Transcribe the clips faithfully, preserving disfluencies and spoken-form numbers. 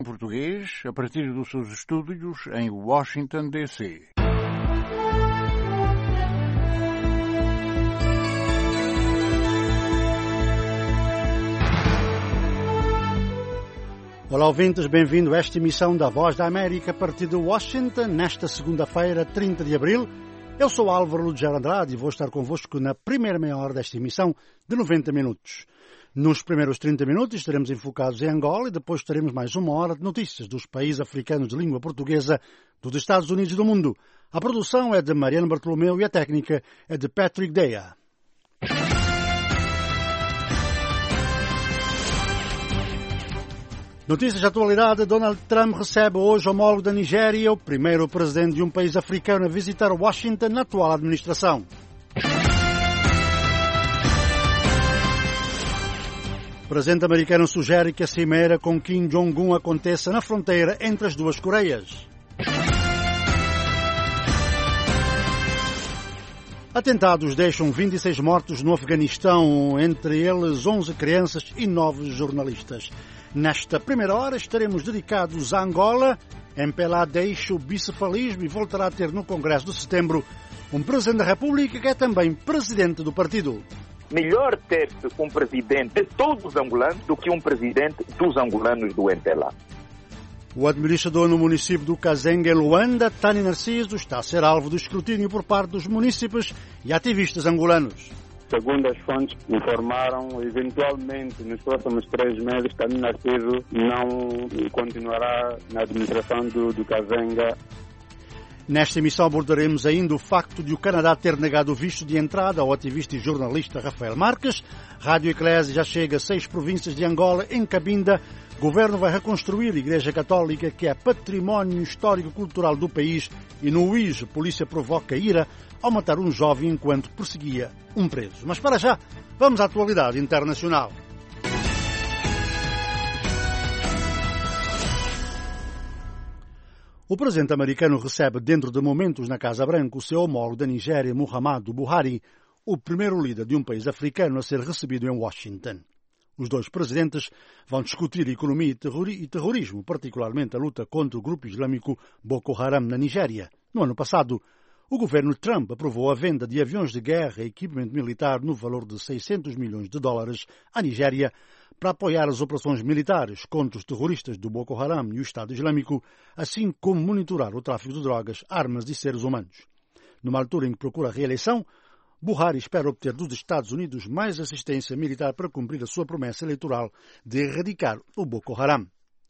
Português, a partir dos seus estúdios em Washington, D C Olá, ouvintes, bem-vindo a esta emissão da Voz da América a partir de Washington, nesta segunda-feira, trinta de abril. Eu sou Álvaro Lugero Andrade e vou estar convosco na primeira meia hora desta emissão de noventa minutos. Nos primeiros trinta minutos estaremos enfocados em Angola e depois teremos mais uma hora de notícias dos países africanos de língua portuguesa dos Estados Unidos e do mundo. A produção é de Mariana Bartolomeu e a técnica é de Patrick Deia. Notícias de atualidade. Donald Trump recebe hoje o homólogo da Nigéria, o primeiro presidente de um país africano a visitar Washington na atual administração. O presidente americano sugere que a cimeira com Kim Jong-un aconteça na fronteira entre as duas Coreias. Atentados deixam vinte e seis mortos no Afeganistão, entre eles onze crianças e nove jornalistas. Nesta primeira hora estaremos dedicados a Angola. M P L A deixa o bicefalismo e voltará a ter no Congresso de Setembro um Presidente da República que é também Presidente do partido. Melhor ter-se um Presidente de todos os angolanos do que um Presidente dos angolanos do M P L A. O administrador no município do Kazenga, em Luanda, Tani Narciso, está a ser alvo do escrutínio por parte dos munícipes e ativistas angolanos. Segundo as fontes informaram, eventualmente nos próximos três meses, Tani Narciso não continuará na administração do, do Kazenga. Nesta emissão abordaremos ainda o facto de o Canadá ter negado o visto de entrada ao ativista e jornalista Rafael Marques. Rádio Eclésia já chega a seis províncias de Angola. Em Cabinda, o governo vai reconstruir a Igreja Católica, que é património histórico-cultural do país. E no Uís, a polícia provoca ira ao matar um jovem enquanto perseguia um preso. Mas para já, vamos à atualidade internacional. O presidente americano recebe dentro de momentos na Casa Branca o seu homólogo da Nigéria, Muhammadu Buhari, o primeiro líder de um país africano a ser recebido em Washington. Os dois presidentes vão discutir economia e terrorismo, particularmente a luta contra o grupo islâmico Boko Haram na Nigéria. No ano passado, o governo Trump aprovou a venda de aviões de guerra e equipamento militar no valor de seiscentos milhões de dólares à Nigéria para apoiar as operações militares contra os terroristas do Boko Haram e o Estado Islâmico, assim como monitorar o tráfico de drogas, armas e seres humanos. Numa altura em que procura a reeleição, Buhari espera obter dos Estados Unidos mais assistência militar para cumprir a sua promessa eleitoral de erradicar o Boko Haram.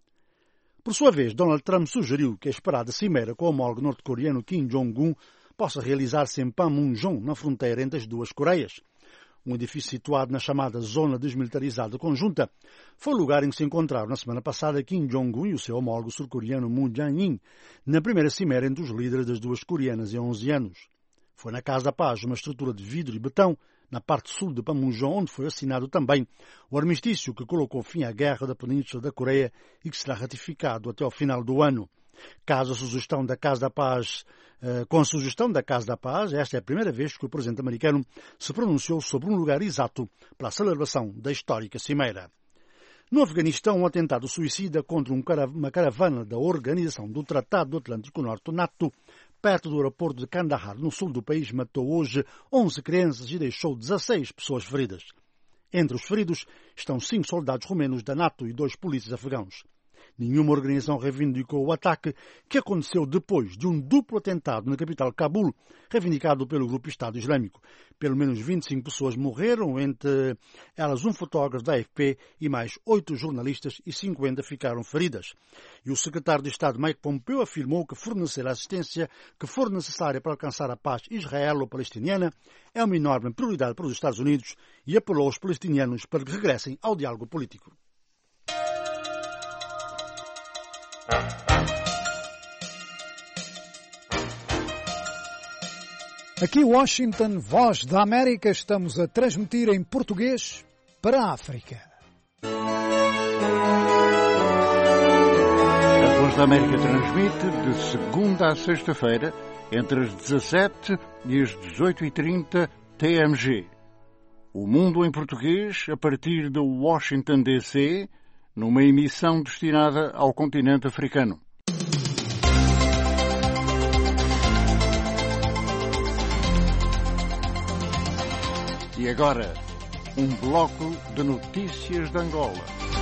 Por sua vez, Donald Trump sugeriu que a esperada cimeira com o homólogo norte-coreano Kim Jong-un possa realizar-se em Panmunjom, na fronteira entre as duas Coreias. Um edifício situado na chamada Zona Desmilitarizada Conjunta foi o lugar em que se encontraram na semana passada Kim Jong-un e o seu homólogo sul-coreano Moon Jae-in, na primeira cimeira entre os líderes das duas coreanas em onze anos. Foi na Casa da Paz, uma estrutura de vidro e betão, na parte sul de Panmunjom, onde foi assinado também o armistício que colocou fim à guerra da Península da Coreia e que será ratificado até ao final do ano. Caso a sugestão da Casa da Paz, uh, com a sugestão da Casa da Paz, esta é a primeira vez que o presidente americano se pronunciou sobre um lugar exato para a celebração da histórica cimeira. No Afeganistão, um atentado suicida contra um cara, uma caravana da Organização do Tratado do Atlântico Norte, NATO, perto do aeroporto de Kandahar, no sul do país, matou hoje onze crianças e deixou dezasseis pessoas feridas. Entre os feridos estão cinco soldados romenos da NATO e dois polícias afegãos. Nenhuma organização reivindicou o ataque, que aconteceu depois de um duplo atentado na capital Cabul, reivindicado pelo grupo Estado Islâmico. Pelo menos vinte e cinco pessoas morreram, entre elas um fotógrafo da A F P e mais oito jornalistas, e cinquenta ficaram feridas. E o secretário de Estado Mike Pompeo afirmou que fornecer a assistência que for necessária para alcançar a paz israelo-palestiniana é uma enorme prioridade para os Estados Unidos e apelou aos palestinianos para que regressem ao diálogo político. Aqui Washington, Voz da América, estamos a transmitir em português para a África. A Voz da América transmite de segunda a sexta-feira, entre as dezassete e as dezoito e trinta T M G. O Mundo em Português, a partir de Washington, D C, numa emissão destinada ao continente africano. E agora, um bloco de notícias de Angola.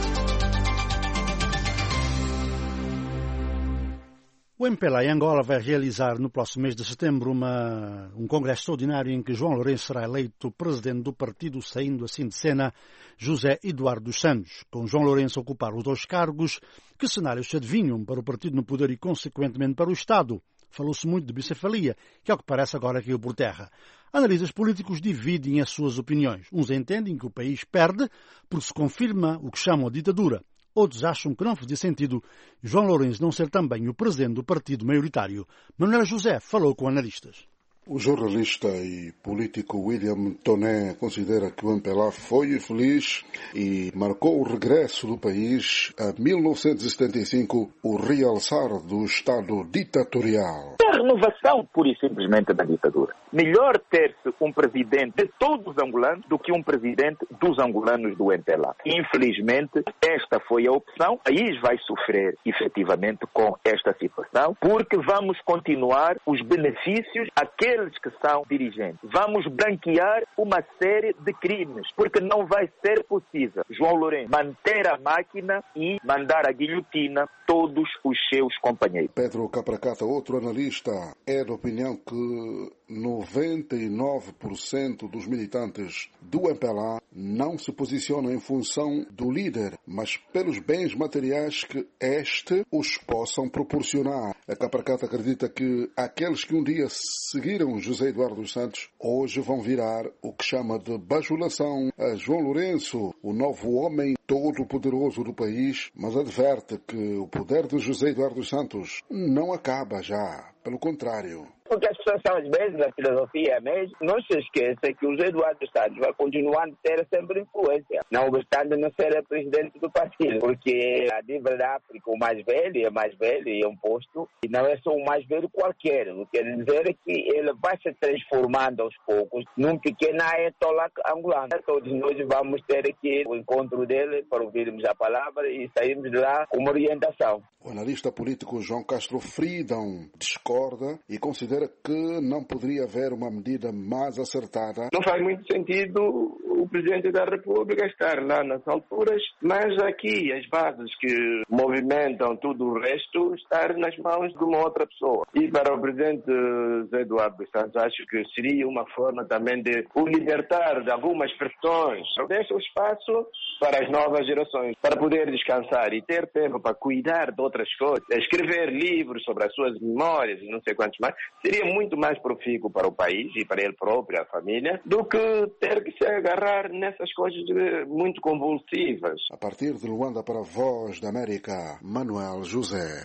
O M P L A em Angola vai realizar no próximo mês de setembro uma, um congresso extraordinário em que João Lourenço será eleito presidente do partido, saindo assim de cena José Eduardo dos Santos. Com João Lourenço a ocupar os dois cargos, que cenários se adivinham para o partido no poder e, consequentemente, para o Estado? Falou-se muito de bicefalia, que, ao que parece, agora caiu por terra. Analistas políticos dividem as suas opiniões. Uns entendem que o país perde porque se confirma o que chamam a ditadura. Outros acham que não fazia sentido João Lourenço não ser também o presidente do partido maioritário. Manuel José falou com analistas. O jornalista e político William Toné considera que o M P L A foi infeliz e marcou o regresso do país a mil novecentos e setenta e cinco, o realçar do Estado ditatorial. É a renovação, pura e simplesmente, da ditadura. Melhor ter-se um presidente de todos os angolanos do que um presidente dos angolanos do M P L A. Infelizmente, esta foi a opção. O país vai sofrer, efetivamente, com esta situação, porque vamos continuar os benefícios àqueles que são dirigentes. Vamos branquear uma série de crimes, porque não vai ser possível João Lourenço manter a máquina e mandar a guilhotina todos os seus companheiros. Pedro Capracata, outro analista, é da opinião que noventa e nove por cento dos militantes do M P L A não se posicionam em função do líder, mas pelos bens materiais que este os possam proporcionar. A Capracata acredita que aqueles que um dia seguiram José Eduardo dos Santos hoje vão virar o que chama de bajulação a João Lourenço, o novo homem todo-poderoso do país, mas adverte que o poder de José Eduardo dos Santos não acaba já, pelo contrário. Porque as pessoas são as mesmas, a filosofia é a mesma. Não se esqueça que o José Eduardo dos Santos vai continuar a ter sempre influência, não obstante não ser presidente do partido, porque a nível da África o mais velho é mais velho e é um posto, e não é só o mais velho qualquer. O que quer dizer é que ele vai se transformando aos poucos num pequeno ayatollah angolano. Todos nós vamos ter aqui o encontro dele para ouvirmos a palavra e sairmos de lá com uma orientação. O analista político João Castro Freedom discorda e considera que não poderia haver uma medida mais acertada. Não faz muito sentido o Presidente da República estar lá nas alturas, mas aqui as bases que movimentam tudo o resto estar nas mãos de uma outra pessoa. E para o Presidente José Eduardo dos Santos, acho que seria uma forma também de o libertar de algumas pressões. Deixa o espaço para as novas gerações, para poder descansar e ter tempo para cuidar de outras coisas, escrever livros sobre as suas memórias e não sei quantos mais, seria muito mais profícuo para o país e para ele próprio, a família, do que ter que se agarrar nessas coisas muito convulsivas. A partir de Luanda para a Voz da América, Manuel José.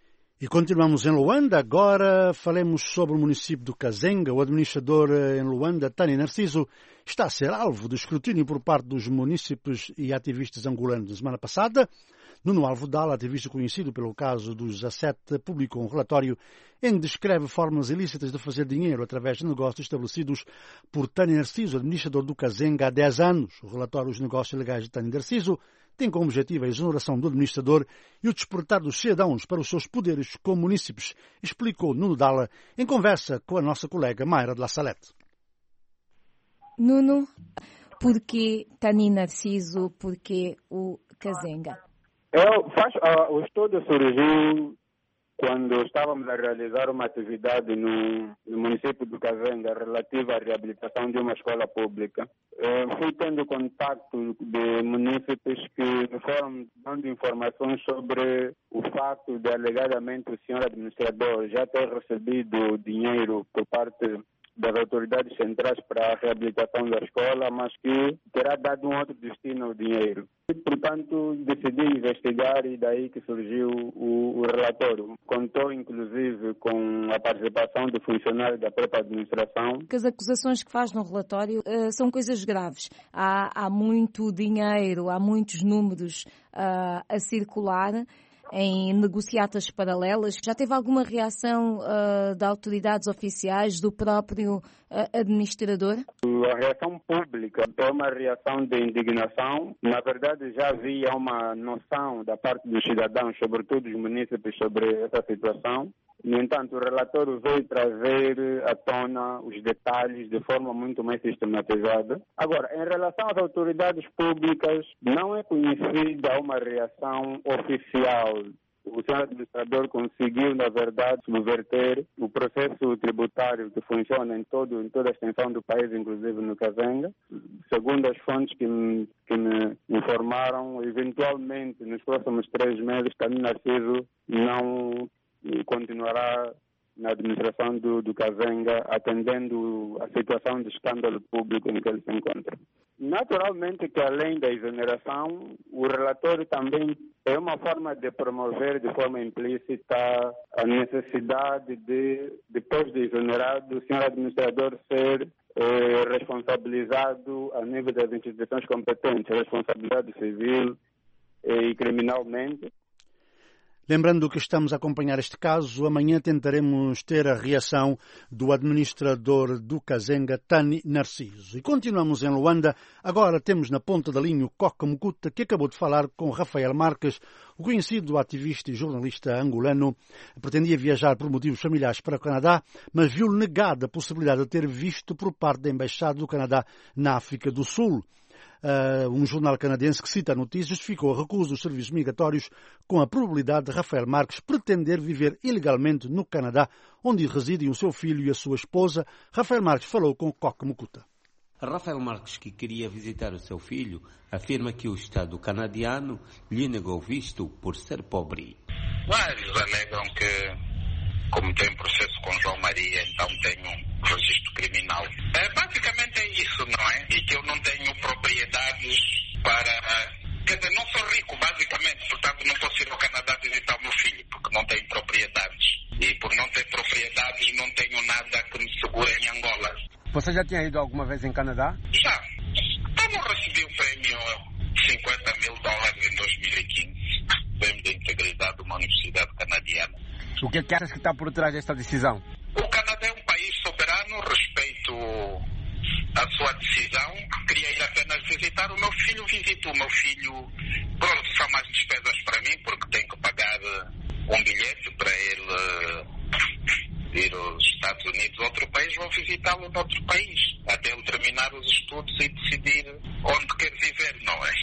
E continuamos em Luanda. Agora falemos sobre o município do Kazenga. O administrador em Luanda, Tani Narciso, está a ser alvo de escrutínio por parte dos munícipes e ativistas angolanos. Na semana passada, Nuno Alvodal, ativista conhecido pelo caso dos A sete, publicou um relatório em que descreve formas ilícitas de fazer dinheiro através de negócios estabelecidos por Tani Narciso, administrador do Kazenga, há dez anos. O relatório Os Negócios Ilegais de Tani Narciso tem como objetivo a exoneração do administrador e o despertar dos cidadãos para os seus poderes como munícipes, explicou Nuno Dalla em conversa com a nossa colega Mayra de La Salette. Nuno, porquê Tani Narciso, porquê o Kazenga? Eu faço, uh, o estudo surgiu quando estávamos a realizar uma atividade no, no município do Kazenga relativa à reabilitação de uma escola pública. Eu fui tendo contato de munícipes que me foram dando informações sobre o facto de, alegadamente, o senhor administrador já ter recebido dinheiro por parte das autoridades centrais para a reabilitação da escola, mas que terá dado um outro destino ao dinheiro. E, portanto, decidi investigar e daí que surgiu o, o relatório. Contou, inclusive, com a participação de funcionários da própria administração. As acusações que faz no relatório uh, são coisas graves. Há, há muito dinheiro, há muitos números uh, a circular. em negociatas paralelas. Já teve alguma reação uh, de autoridades oficiais, do próprio uh, administrador? A reação pública é uma reação de indignação. Na verdade, já havia uma noção da parte dos cidadãos, sobretudo dos munícipes, sobre essa situação. No entanto, o relatório veio trazer à tona os detalhes de forma muito mais sistematizada. Agora, em relação às autoridades públicas, não é conhecida uma reação oficial. O senhor administrador conseguiu, na verdade, subverter o processo tributário que funciona em, todo, em toda a extensão do país, inclusive no Kazenga. Segundo as fontes que me, que me informaram, eventualmente, nos próximos três meses, Tanina Narciso não continuará na administração do, do Kazenga, atendendo a situação de escândalo público em que ele se encontra. Naturalmente que, além da exoneração, o relatório também é uma forma de promover de forma implícita a necessidade de, depois de exonerado, o senhor administrador ser eh, responsabilizado a nível das instituições competentes, responsabilidade civil eh, e criminalmente. Lembrando que estamos a acompanhar este caso, amanhã tentaremos ter a reação do administrador do Kazenga, Tani Narciso. E continuamos em Luanda. Agora temos na ponta da linha o Coca Mukuta, que acabou de falar com Rafael Marques, o conhecido ativista e jornalista angolano. Pretendia viajar por motivos familiares para o Canadá, mas viu negada a possibilidade de ter visto por parte da Embaixada do Canadá na África do Sul. Uh, um jornal canadense que cita a notícia justificou a recusa dos serviços migratórios com a probabilidade de Rafael Marques pretender viver ilegalmente no Canadá, onde residem o seu filho e a sua esposa. Rafael Marques falou com Coca Mukuta. Rafael Marques, que queria visitar o seu filho, afirma que o Estado canadiano lhe negou visto por ser pobre. Vários alegam que, como tem processo com João Maria, então tenho um registro criminal. É, basicamente é isso, não é? E que eu não tenho propriedades para... Quer dizer, não sou rico, basicamente, portanto não posso ir ao Canadá visitar o meu filho, porque não tenho propriedades. E por não ter propriedades, não tenho nada que me segure em Angola. Você já tinha ido alguma vez em Canadá? Já. Então eu recebi o prêmio cinquenta mil dólares em dois mil e quinze. Prêmio de integridade de uma universidade canadiana. O que é que achas que está por trás desta decisão? O Canadá é um país soberano, respeito a sua decisão. Queria ir apenas visitar o meu filho, visito o meu filho. Pronto, são mais despesas para mim, porque tenho que pagar um bilhete para ele ir aos Estados Unidos ou outro país, vou visitá-lo em outro país, até ele terminar os estudos e decidir onde quer viver, não é?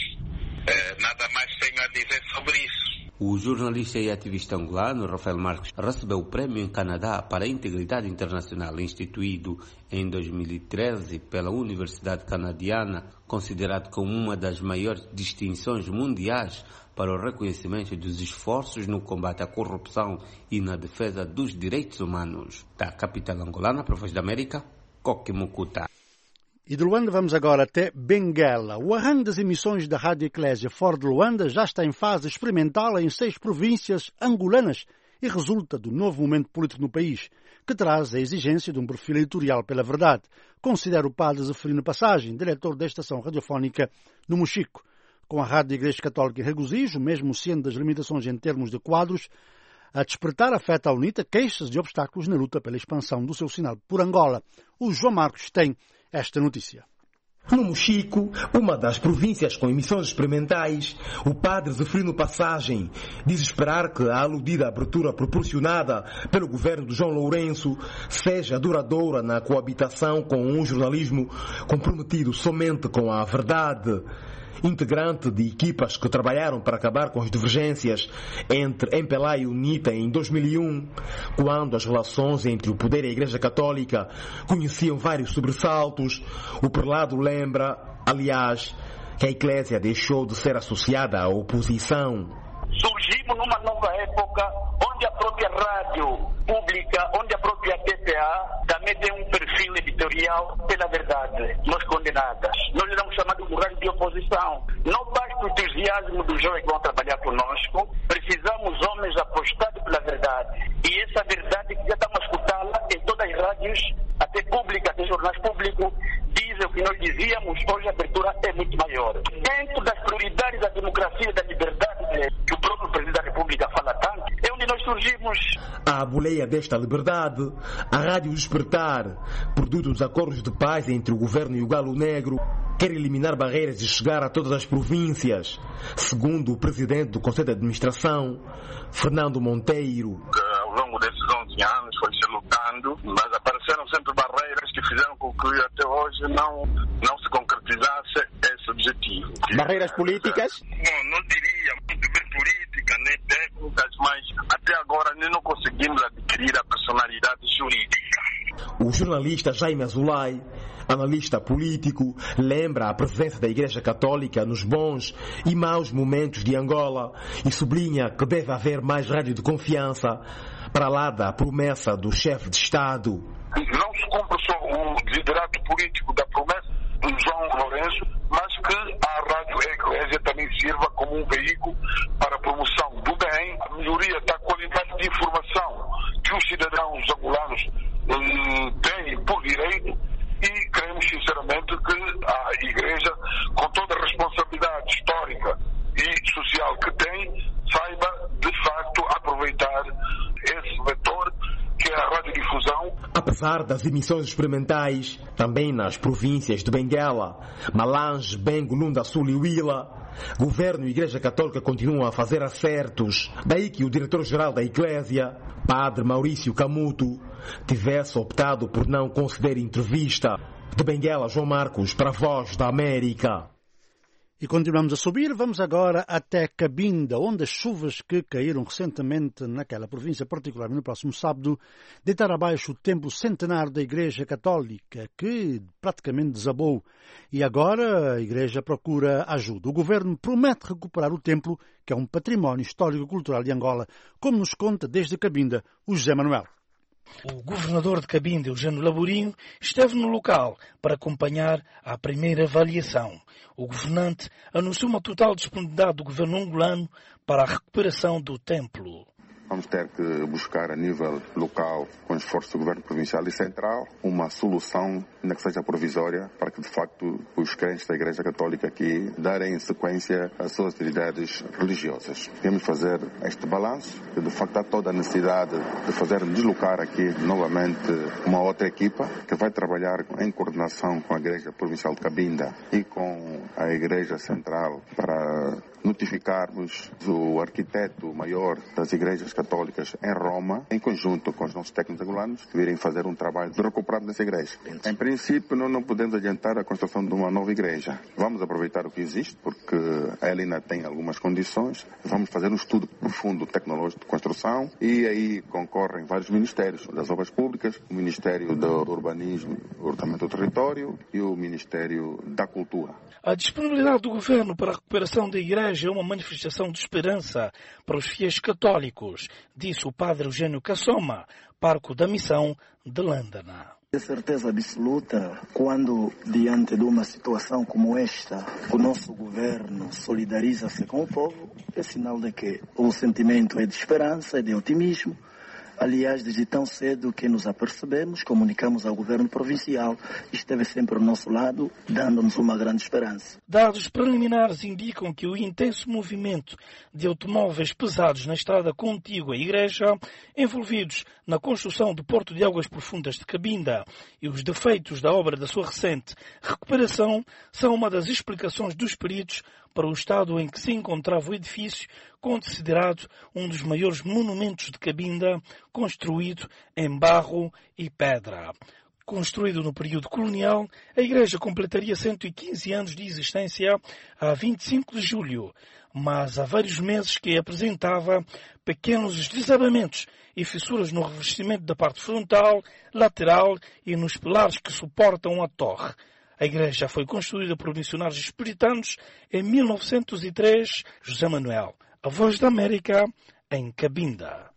é? Nada mais tenho a dizer sobre isso. O jornalista e ativista angolano Rafael Marques recebeu o prêmio em Canadá para a Integridade Internacional, instituído em dois mil e treze pela Universidade Canadiana, considerado como uma das maiores distinções mundiais para o reconhecimento dos esforços no combate à corrupção e na defesa dos direitos humanos. Da capital angolana, para a Voz da América, Coque Mukuta. E de Luanda vamos agora até Benguela. O arranjo das emissões da Rádio Eclésia fora de Luanda já está em fase experimental em seis províncias angolanas e resulta do novo momento político no país, que traz a exigência de um perfil editorial pela verdade, considera o padre Zeferino Passagem, diretor da estação radiofónica no Mochico. Com a Rádio Igreja Católica em regozijo, mesmo sendo das limitações em termos de quadros, a despertar afeta a UNITA queixas de obstáculos na luta pela expansão do seu sinal por Angola. O João Marcos tem esta notícia. No Mochico, uma das províncias com emissões experimentais, o padre Zeferino Passagem diz esperar que a aludida abertura proporcionada pelo governo de João Lourenço seja duradoura na coabitação com um jornalismo comprometido somente com a verdade. Integrante de equipas que trabalharam para acabar com as divergências entre M P L A e UNITA em dois mil e um, quando as relações entre o poder e a Igreja Católica conheciam vários sobressaltos, o prelado lembra, aliás, que a Eclésia deixou de ser associada à oposição. Surgimos numa nova época onde a própria rádio pública, onde a própria T P A também tem um perfil editorial pela verdade, nós condenadas. Nós éramos chamados de rádio de oposição. Não basta o entusiasmo dos jovens que vão trabalhar conosco, precisamos homens apostados pela verdade. E essa verdade que já estamos a escutá-la em todas as rádios, até públicas, até jornais públicos, dizem o que nós dizíamos, hoje a abertura é muito maior. Dentro das prioridades da democracia e da liberdade que o próprio presidente da República fala surgimos. À boleia desta liberdade, a Rádio Despertar, produto dos acordos de paz entre o governo e o Galo Negro, quer eliminar barreiras e chegar a todas as províncias, segundo o presidente do Conselho de Administração, Fernando Monteiro. Ao longo desses onze anos foi-se lutando, mas apareceram sempre barreiras que fizeram com que até hoje não, não se concretizasse esse objetivo. Barreiras políticas? Bom, não diria muito bem política, nem técnicas, mas até agora nem não conseguimos adquirir a personalidade jurídica. O jornalista Jaime Azulay, analista político, lembra a presença da Igreja Católica nos bons e maus momentos de Angola e sublinha que deve haver mais rádio de confiança para lá da promessa do chefe de Estado. Não se cumpre só o desiderato político da promessa do João Lourenço, mas que a Rádio Eclésia também sirva como um veículo para a promoção do bem, a melhoria da qualidade de informação que os cidadãos angolanos hum, têm por direito, e cremos sinceramente que a Igreja, com toda a responsabilidade histórica e social que tem, saiba de facto aproveitar esse vetor que é a radiodifusão. Apesar das emissões experimentais, também nas províncias de Benguela, Malange, Bengo, Lunda Sul e Huila, governo e Igreja Católica continuam a fazer acertos. Daí que o diretor-geral da Eclésia, Padre Maurício Camuto, tivesse optado por não conceder entrevista. De Benguela, João Marcos, para a Voz da América. E continuamos a subir, vamos agora até Cabinda, onde as chuvas que caíram recentemente naquela província, particularmente no próximo sábado, deitaram abaixo o templo centenário da Igreja Católica, que praticamente desabou. E agora a Igreja procura ajuda. O governo promete recuperar o templo, que é um património histórico-cultural de Angola, como nos conta desde Cabinda o José Manuel. O governador de Cabinda, Eugênio Laborinho, esteve no local para acompanhar a primeira avaliação. O governante anunciou uma total disponibilidade do governo angolano para a recuperação do templo. Vamos ter que buscar a nível local, com esforço do governo provincial e central, uma solução, ainda que seja provisória, para que de facto os crentes da Igreja Católica aqui darem sequência às suas atividades religiosas. Queremos fazer este balanço, que de facto há toda a necessidade de fazer deslocar aqui novamente uma outra equipa que vai trabalhar em coordenação com a Igreja Provincial de Cabinda e com a Igreja Central para notificarmos o arquiteto maior das igrejas católicas em Roma, em conjunto com os nossos técnicos angolanos, que virem fazer um trabalho de recuperar dessa igreja. Em princípio, nós não podemos adiantar a construção de uma nova igreja. Vamos aproveitar o que existe, porque ela ainda tem algumas condições. Vamos fazer um estudo profundo tecnológico de construção e aí concorrem vários ministérios das obras públicas, o Ministério do Urbanismo, Ordenamento do Território e o Ministério da Cultura. A disponibilidade do governo para a recuperação da igreja é uma manifestação de esperança para os fiéis católicos, disse o padre Eugênio Cassoma, pároco da missão de Lândana. De certeza absoluta, quando diante de uma situação como esta, o nosso governo solidariza-se com o povo, é sinal de que o sentimento é de esperança, é de otimismo. Aliás, desde tão cedo que nos apercebemos, comunicamos ao governo provincial, esteve sempre ao nosso lado, dando-nos uma grande esperança. Dados preliminares indicam que o intenso movimento de automóveis pesados na estrada contígua à igreja, envolvidos na construção do Porto de Águas Profundas de Cabinda e os defeitos da obra da sua recente recuperação, são uma das explicações dos peritos para o estado em que se encontrava o edifício, considerado um dos maiores monumentos de Cabinda, construído em barro e pedra. Construído no período colonial, a igreja completaria cento e quinze anos de existência a vinte e cinco de julho, mas há vários meses que apresentava pequenos desabamentos e fissuras no revestimento da parte frontal, lateral e nos pilares que suportam a torre. A igreja foi construída por missionários espiritanos em mil novecentos e três. José Manuel, a Voz da América, em Cabinda.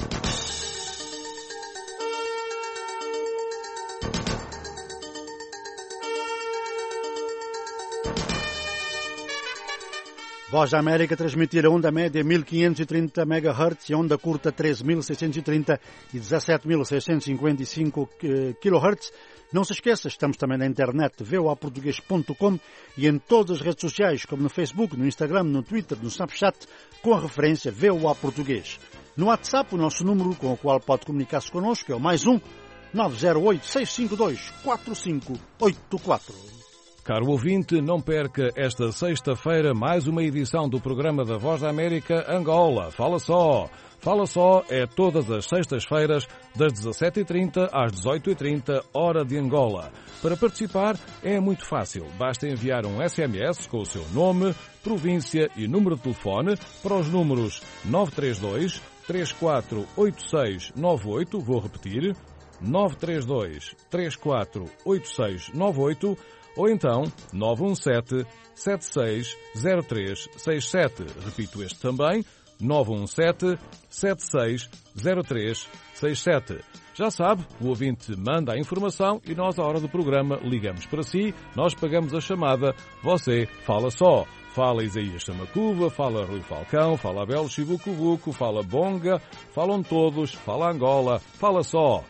Voz da América transmitir a onda média mil quinhentos e trinta megahertz e onda curta treze mil seiscentos e trinta e dezassete mil seiscentos e cinquenta e cinco quilohertz. Não se esqueça, estamos também na internet v o a português ponto com e em todas as redes sociais, como no Facebook, no Instagram, no Twitter, no Snapchat, com a referência V O A Português. No WhatsApp, o nosso número com o qual pode comunicar-se connosco é o mais um nove zero oito, seis cinco dois, quatro cinco oito quatro. Caro ouvinte, não perca esta sexta-feira mais uma edição do programa da Voz da América Angola. Fala só! Fala só é todas as sextas-feiras, das dezassete e trinta às dezoito e trinta, hora de Angola. Para participar é muito fácil. Basta enviar um S M S com o seu nome, província e número de telefone para os números nove três dois, três quatro oito seis nove oito, vou repetir, nove três dois, três quatro oito seis nove oito, ou então nove um sete, sete seis zero três seis sete. Repito este também, nove um sete, sete seis zero três seis sete. Já sabe, o ouvinte manda a informação e nós, à hora do programa, ligamos para si, nós pagamos a chamada, você fala só. Fala Isaías Chamacuva, fala Rui Falcão, fala Abel Chibucubuco, fala Bonga, falam todos, fala Angola, fala só.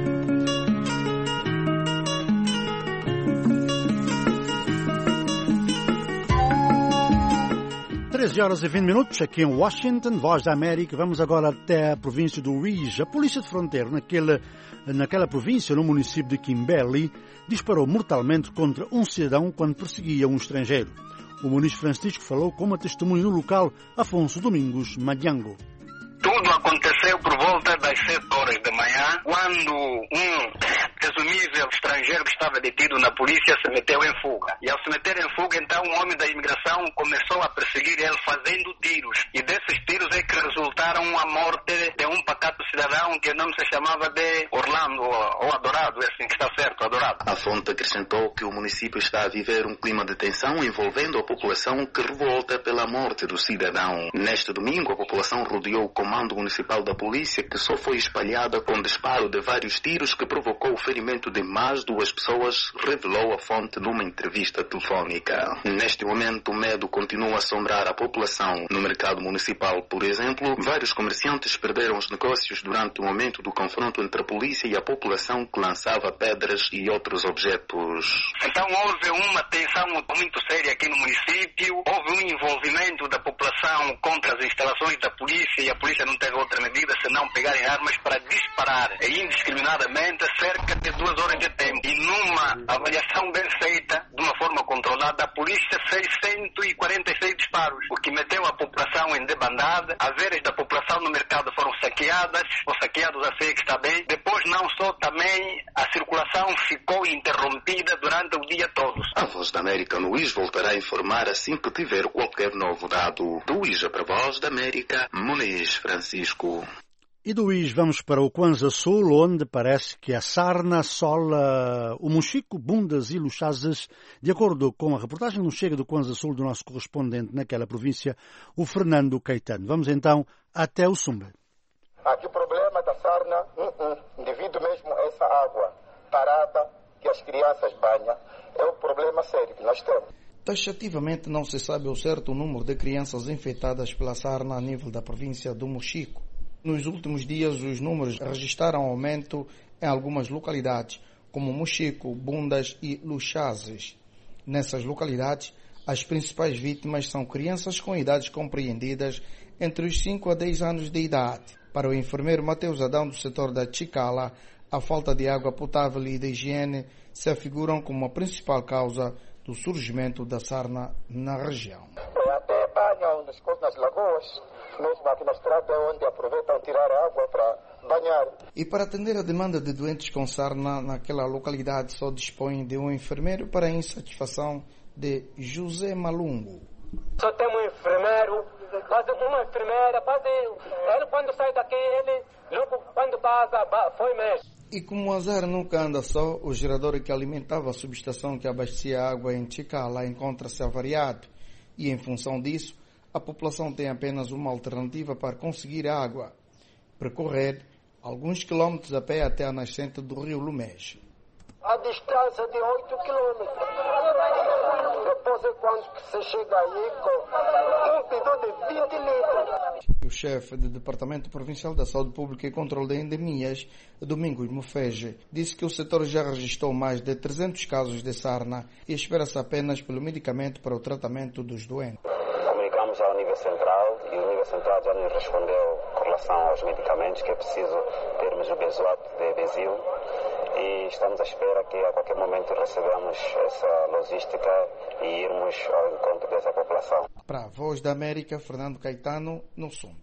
treze horas e vinte minutos, aqui em Washington, Voz da América. Vamos agora até a província do Uíge. A polícia de fronteira naquele, naquela província, no município de Quimbeli, disparou mortalmente contra um cidadão quando perseguia um estrangeiro. O Muniz Francisco falou com uma testemunha no local, Afonso Domingos Madiango. Tudo aconteceu por volta das sete horas da manhã, quando um presumível estrangeiro que estava detido na polícia se meteu em fuga. E ao se meter em fuga, então, um homem da imigração começou a perseguir ele fazendo tiros. E desses tiros é que resultaram a morte de um pacato cidadão que o nome se chamava de Orlando, ou Adorado, é assim que está certo, Adorado. A fonte acrescentou que o município está a viver um clima de tensão envolvendo a população que revolta pela morte do cidadão. Neste domingo, a população rodeou o comando municipal da polícia, que só foi espalhada com disparo de vários tiros que provocou o ferimento de mais duas pessoas, revelou a fonte numa entrevista telefónica. Neste momento, o medo continua a assombrar a população. No mercado municipal, por exemplo, vários comerciantes perderam os negócios durante o momento do confronto entre a polícia e a população, que lançava pedras e outros objetos. Então houve uma tensão muito séria aqui no município, houve um envolvimento da população contra as instalações da polícia e a polícia não teve outra medida senão pegarem armas para disparar indiscriminadamente cerca de duas horas de tempo. E numa avaliação bem feita, de uma forma controlada, a polícia fez cento e quarenta e seis disparos, o que meteu a população em debandada. As áreas da população no mercado foram saqueadas, ou saqueados assim que está bem. Depois não só, também a circulação ficou interrompida durante o dia todo. A Voz da América no Uíge voltará a informar assim que tiver qualquer novo dado. Do Uíge para a Voz da América, Muniz Francisco. E do Uíge vamos para o Kwanza Sul, onde parece que a sarna assola o Mochico, Bundas e Luchazes. De acordo com a reportagem no Chega do Kwanza Sul do nosso correspondente naquela província, o Fernando Caetano. Vamos então até o Sumbe. Aqui o problema da sarna, uh-uh, devido mesmo a essa água parada que as crianças banham, é um problema sério que nós temos. Taxativamente não se sabe ao certo o número de crianças infectadas pela sarna a nível da província do Mochico. Nos últimos dias, os números registraram aumento em algumas localidades, como Mochico, Bundas e Luchazes. Nessas localidades, as principais vítimas são crianças com idades compreendidas entre os cinco a dez anos de idade. Para o enfermeiro Mateus Adão, do setor da Chicala, a falta de água potável e de higiene se afiguram como a principal causa do surgimento da sarna na região. Até banham nas lagoas, mesmo aqui na estrada, onde aproveitam tirar água para banhar. E para atender a demanda de doentes com sarna naquela localidade, só dispõe de um enfermeiro para a insatisfação de José Malungo. Só temos um enfermeiro, uma enfermeira, ele quando sai daqui, ele logo quando passa, foi mesmo. E como o azar nunca anda só, o gerador que alimentava a subestação que abastecia a água em Chicala encontra-se avariado. E em função disso, a população tem apenas uma alternativa para conseguir água: percorrer alguns quilómetros a pé até a nascente do rio Lumejo. A distância de oito quilômetros. Depois é quando você chega aí com um bidão de vinte litros. O chefe do Departamento Provincial da Saúde Pública e Controlo de Endemias, Domingos Mufege, disse que o setor já registrou mais de trezentos casos de sarna e espera-se apenas pelo medicamento para o tratamento dos doentes. ligamos ao nível central e o nível central já nos respondeu com relação aos medicamentos, que é preciso termos o benzoato de Besil, e estamos à espera que a qualquer momento recebamos essa logística e irmos ao encontro dessa população. Para a Voz da América, Fernando Caetano, no Sumbo.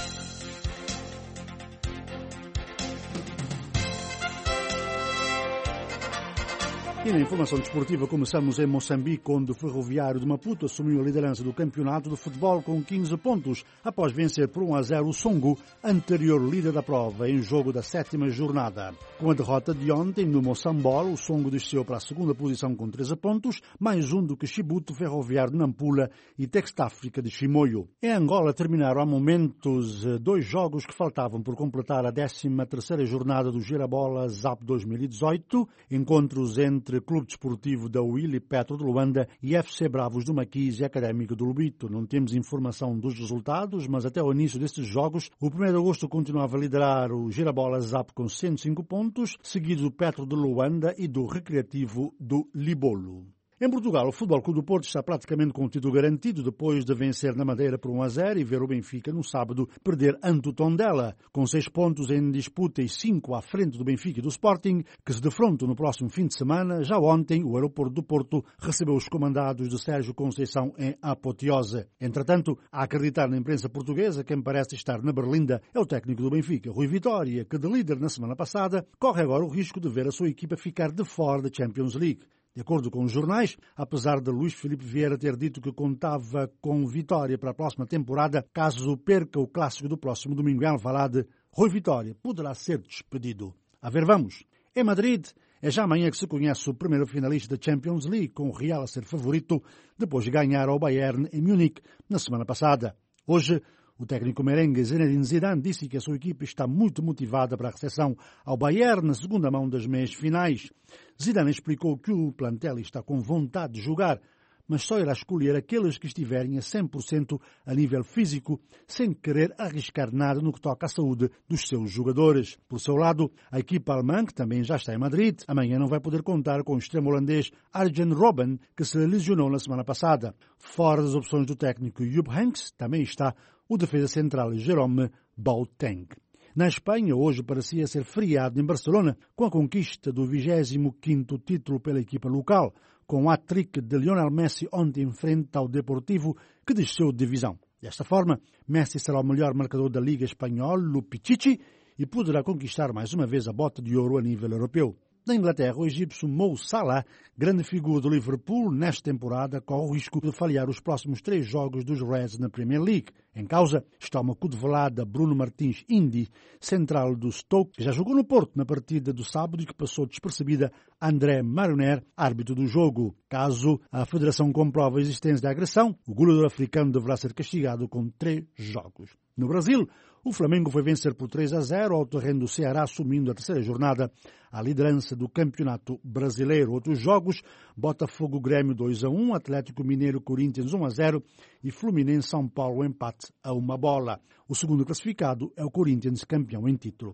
E na informação desportiva começamos em Moçambique, onde o Ferroviário de Maputo assumiu a liderança do campeonato de futebol com quinze pontos, após vencer por um a zero o Songo, anterior líder da prova, em jogo da sétima jornada. Com a derrota de ontem no Moçambola, o Songo desceu para a segunda posição com treze pontos, mais um do que Chibuto, Ferroviário de Nampula e Textáfrica de Chimoio. Em Angola terminaram há momentos dois jogos que faltavam por completar a décima terceira jornada do Girabola Zap dois mil e dezoito, encontros entre Clube Desportivo da Willy Petro de Luanda e F C Bravos do Maquis e Académico do Lubito. Não temos informação dos resultados, mas até o início destes jogos, o primeiro de agosto continuava a liderar o Girabola Zap com cento e cinco pontos, seguido do Petro de Luanda e do Recreativo do Libolo. Em Portugal, o Futebol Clube do Porto está praticamente com o título garantido depois de vencer na Madeira por um a zero e ver o Benfica no sábado perder ante o Tondela, com seis pontos em disputa e cinco à frente do Benfica e do Sporting, que se defrontam no próximo fim de semana. Já ontem, o aeroporto do Porto recebeu os comandados de Sérgio Conceição em apoteose. Entretanto, a acreditar na imprensa portuguesa, quem parece estar na berlinda é o técnico do Benfica, Rui Vitória, que de líder na semana passada corre agora o risco de ver a sua equipa ficar de fora da Champions League. De acordo com os jornais, apesar de Luís Filipe Vieira ter dito que contava com vitória para a próxima temporada, caso perca o clássico do próximo domingo em Alvalade, Rui Vitória poderá ser despedido. A ver, vamos. Em Madrid, é já amanhã que se conhece o primeiro finalista da Champions League, com o Real a ser favorito, depois de ganhar ao Bayern em Munique na semana passada. Hoje, o técnico merengue Zinedine Zidane disse que a sua equipe está muito motivada para a recepção ao Bayern na segunda mão das meias finais. Zidane explicou que o plantel está com vontade de jogar, mas só irá escolher aqueles que estiverem a cem por cento a nível físico, sem querer arriscar nada no que toca à saúde dos seus jogadores. Por seu lado, a equipa alemã, que também já está em Madrid, amanhã não vai poder contar com o extremo holandês Arjen Robben, que se lesionou na semana passada. Fora das opções do técnico Jupp Heynckes, também está o defesa central Jerome Boateng. Na Espanha, hoje parecia ser feriado em Barcelona, com a conquista do vigésimo quinto título pela equipa local, com o hat-trick de Lionel Messi ontem em frente ao Deportivo, que desceu de divisão. Desta forma, Messi será o melhor marcador da Liga Espanhola, o Pichichi, e poderá conquistar mais uma vez a bota de ouro a nível europeu. Na Inglaterra, o egípcio Mo Salah, grande figura do Liverpool nesta temporada, corre o risco de falhar os próximos três jogos dos Reds na Premier League. Em causa está uma cotovelada Bruno Martins Indi, central do Stoke, que já jogou no Porto na partida do sábado e que passou despercebida a André Mariner, árbitro do jogo. Caso a Federação comprove a existência da agressão, o goleador africano deverá ser castigado com três jogos. No Brasil, o Flamengo foi vencer por três a zero ao terreno do Ceará, assumindo a terceira jornada a liderança do Campeonato Brasileiro. Outros jogos, Botafogo Grêmio dois a um, Atlético Mineiro Corinthians um a zero e Fluminense São Paulo empate a uma bola. O segundo classificado é o Corinthians, campeão em título.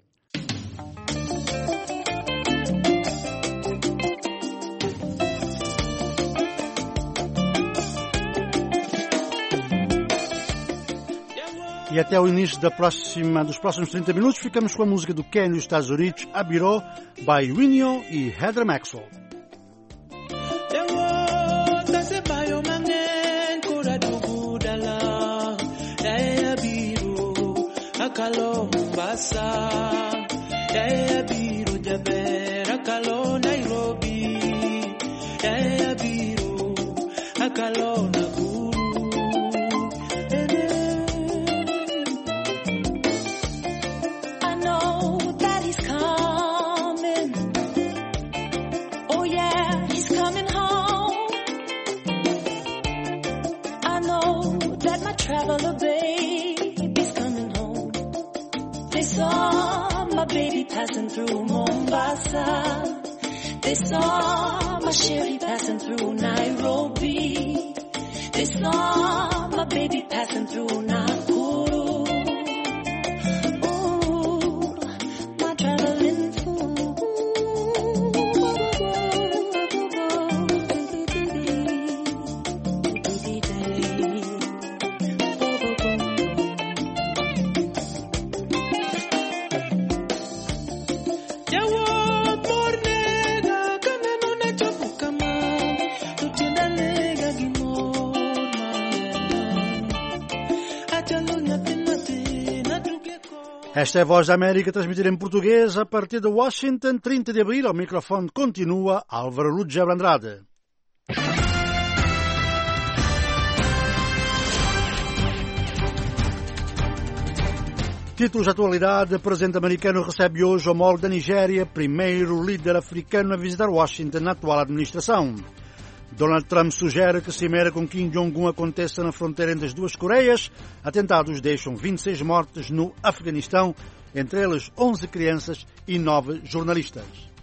E até o início da próxima, dos próximos trinta minutos ficamos com a música do Ken dos Estados Unidos, Abiro, by Winio e Heather Maxwell. Traveler baby's coming home. They saw my baby passing through Mombasa. They saw my Sherry passing through Nairobi. They saw my baby passing through Nakuru. Ooh, my traveling fool. Esta é a Voz da América, transmitida em português a partir de Washington, trinta de abril. Ao microfone continua Álvaro Lúcia Andrade. Títulos de atualidade. O presidente americano recebe hoje o homólogo da Nigéria, primeiro líder africano a visitar Washington na atual administração. Donald Trump sugere que a cimeira com Kim Jong-un aconteça na fronteira entre as duas Coreias. Atentados deixam vinte e seis mortes no Afeganistão, entre eles onze crianças e nove jornalistas.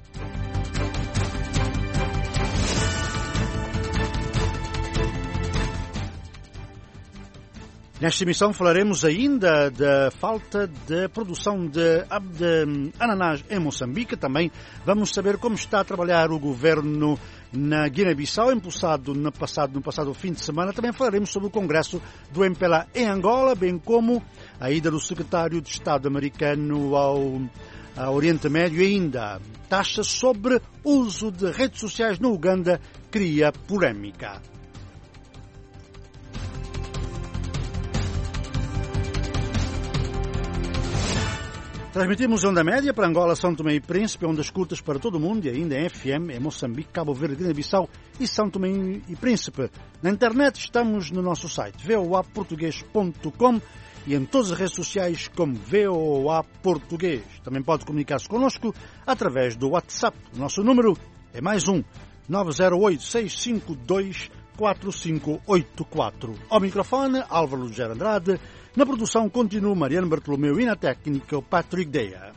Nesta emissão falaremos ainda da falta de produção de, de ananás em Moçambique. Também vamos saber como está a trabalhar o governo na Guiné-Bissau, impulsado no passado, no passado fim de semana. Também falaremos sobre o Congresso do M P L A em Angola, bem como a ida do secretário de Estado americano ao, ao Oriente Médio. E ainda taxas sobre uso de redes sociais no Uganda cria polémica. Transmitimos em onda média para Angola, São Tomé e Príncipe, ondas curtas para todo o mundo e ainda em F M em Moçambique, Cabo Verde, Guiné-Bissau e São Tomé e Príncipe. Na internet estamos no nosso site v o a português ponto com e em todas as redes sociais como V O A Português. Também pode comunicar-se connosco através do WhatsApp. O nosso número é mais um nove zero oito, seis cinco dois, quatro cinco oito quatro. Ao microfone, Álvaro Lúcia Andrade. Na produção continua Mariano Bartolomeu e na técnica o Patrick Deia.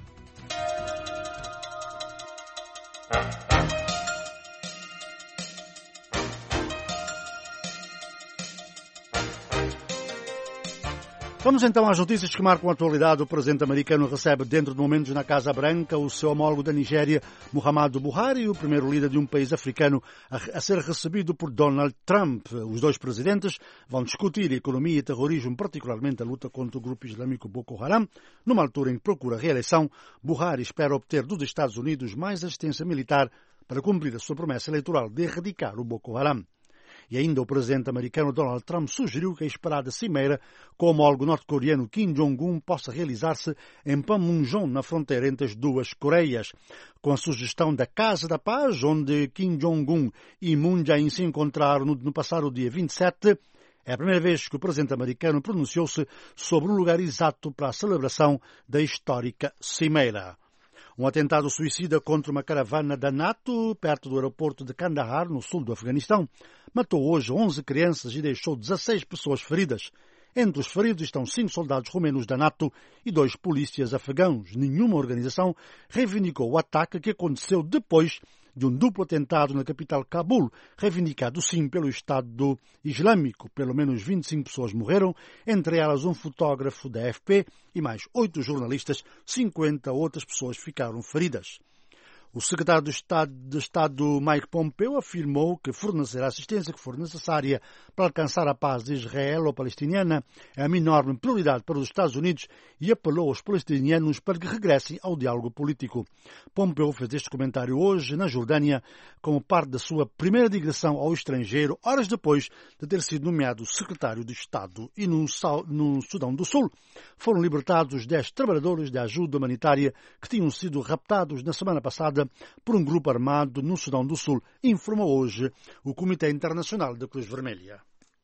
Vamos então às notícias que marcam a atualidade. O presidente americano recebe dentro de momentos na Casa Branca o seu homólogo da Nigéria, Muhammadu Buhari, o primeiro líder de um país africano a ser recebido por Donald Trump. Os dois presidentes vão discutir economia e terrorismo, particularmente a luta contra o grupo islâmico Boko Haram. Numa altura em que procura reeleição, Buhari espera obter dos Estados Unidos mais assistência militar para cumprir a sua promessa eleitoral de erradicar o Boko Haram. E ainda o presidente americano Donald Trump sugeriu que a esperada cimeira com o homólogo norte-coreano Kim Jong-un possa realizar-se em Panmunjom, na fronteira entre as duas Coreias. Com a sugestão da Casa da Paz, onde Kim Jong-un e Moon Jae-in se encontraram no, no passado dia vinte e sete, é a primeira vez que o presidente americano pronunciou-se sobre o lugar exato para a celebração da histórica cimeira. Um atentado suicida contra uma caravana da NATO, perto do aeroporto de Kandahar, no sul do Afeganistão, matou hoje onze crianças e deixou dezasseis pessoas feridas. Entre os feridos estão cinco soldados romenos da NATO e dois polícias afegãos. Nenhuma organização reivindicou o ataque, que aconteceu depois de um duplo atentado na capital Cabul, reivindicado sim pelo Estado Islâmico. Pelo menos vinte e cinco pessoas morreram, entre elas um fotógrafo da A F P e mais oito jornalistas. cinquenta outras pessoas ficaram feridas. O secretário de Estado, de Estado Mike Pompeo afirmou que fornecer a assistência que for necessária para alcançar a paz israelo-palestiniana é uma enorme prioridade para os Estados Unidos e apelou aos palestinianos para que regressem ao diálogo político. Pompeo fez este comentário hoje na Jordânia como parte da sua primeira digressão ao estrangeiro, horas depois de ter sido nomeado secretário de Estado. E no, no Sudão do Sul foram libertados dez trabalhadores de ajuda humanitária que tinham sido raptados na semana passada por um grupo armado no Sudão do Sul, informou hoje o Comitê Internacional da Cruz Vermelha.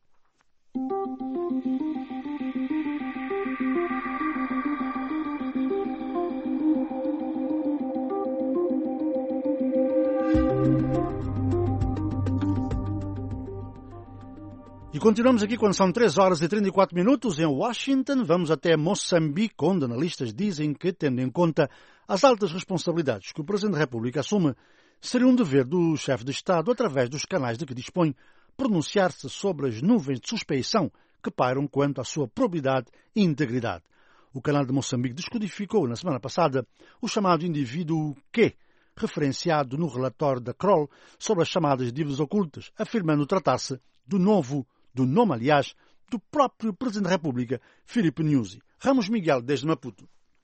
E continuamos aqui quando são três horas e trinta e quatro minutos em Washington. Vamos até Moçambique, onde analistas dizem que, tendo em conta as altas responsabilidades que o Presidente da República assume, seria um dever do chefe de Estado, através dos canais de que dispõe, pronunciar-se sobre as nuvens de suspeição que pairam quanto à sua probidade e integridade. O canal de Moçambique descodificou na semana passada o chamado indivíduo Q, referenciado no relatório da Kroll sobre as chamadas dívidas ocultas, afirmando tratar-se do novo, do nome, aliás, do próprio Presidente da República, Filipe Nyusi. Ramos Miguel, desde Maputo.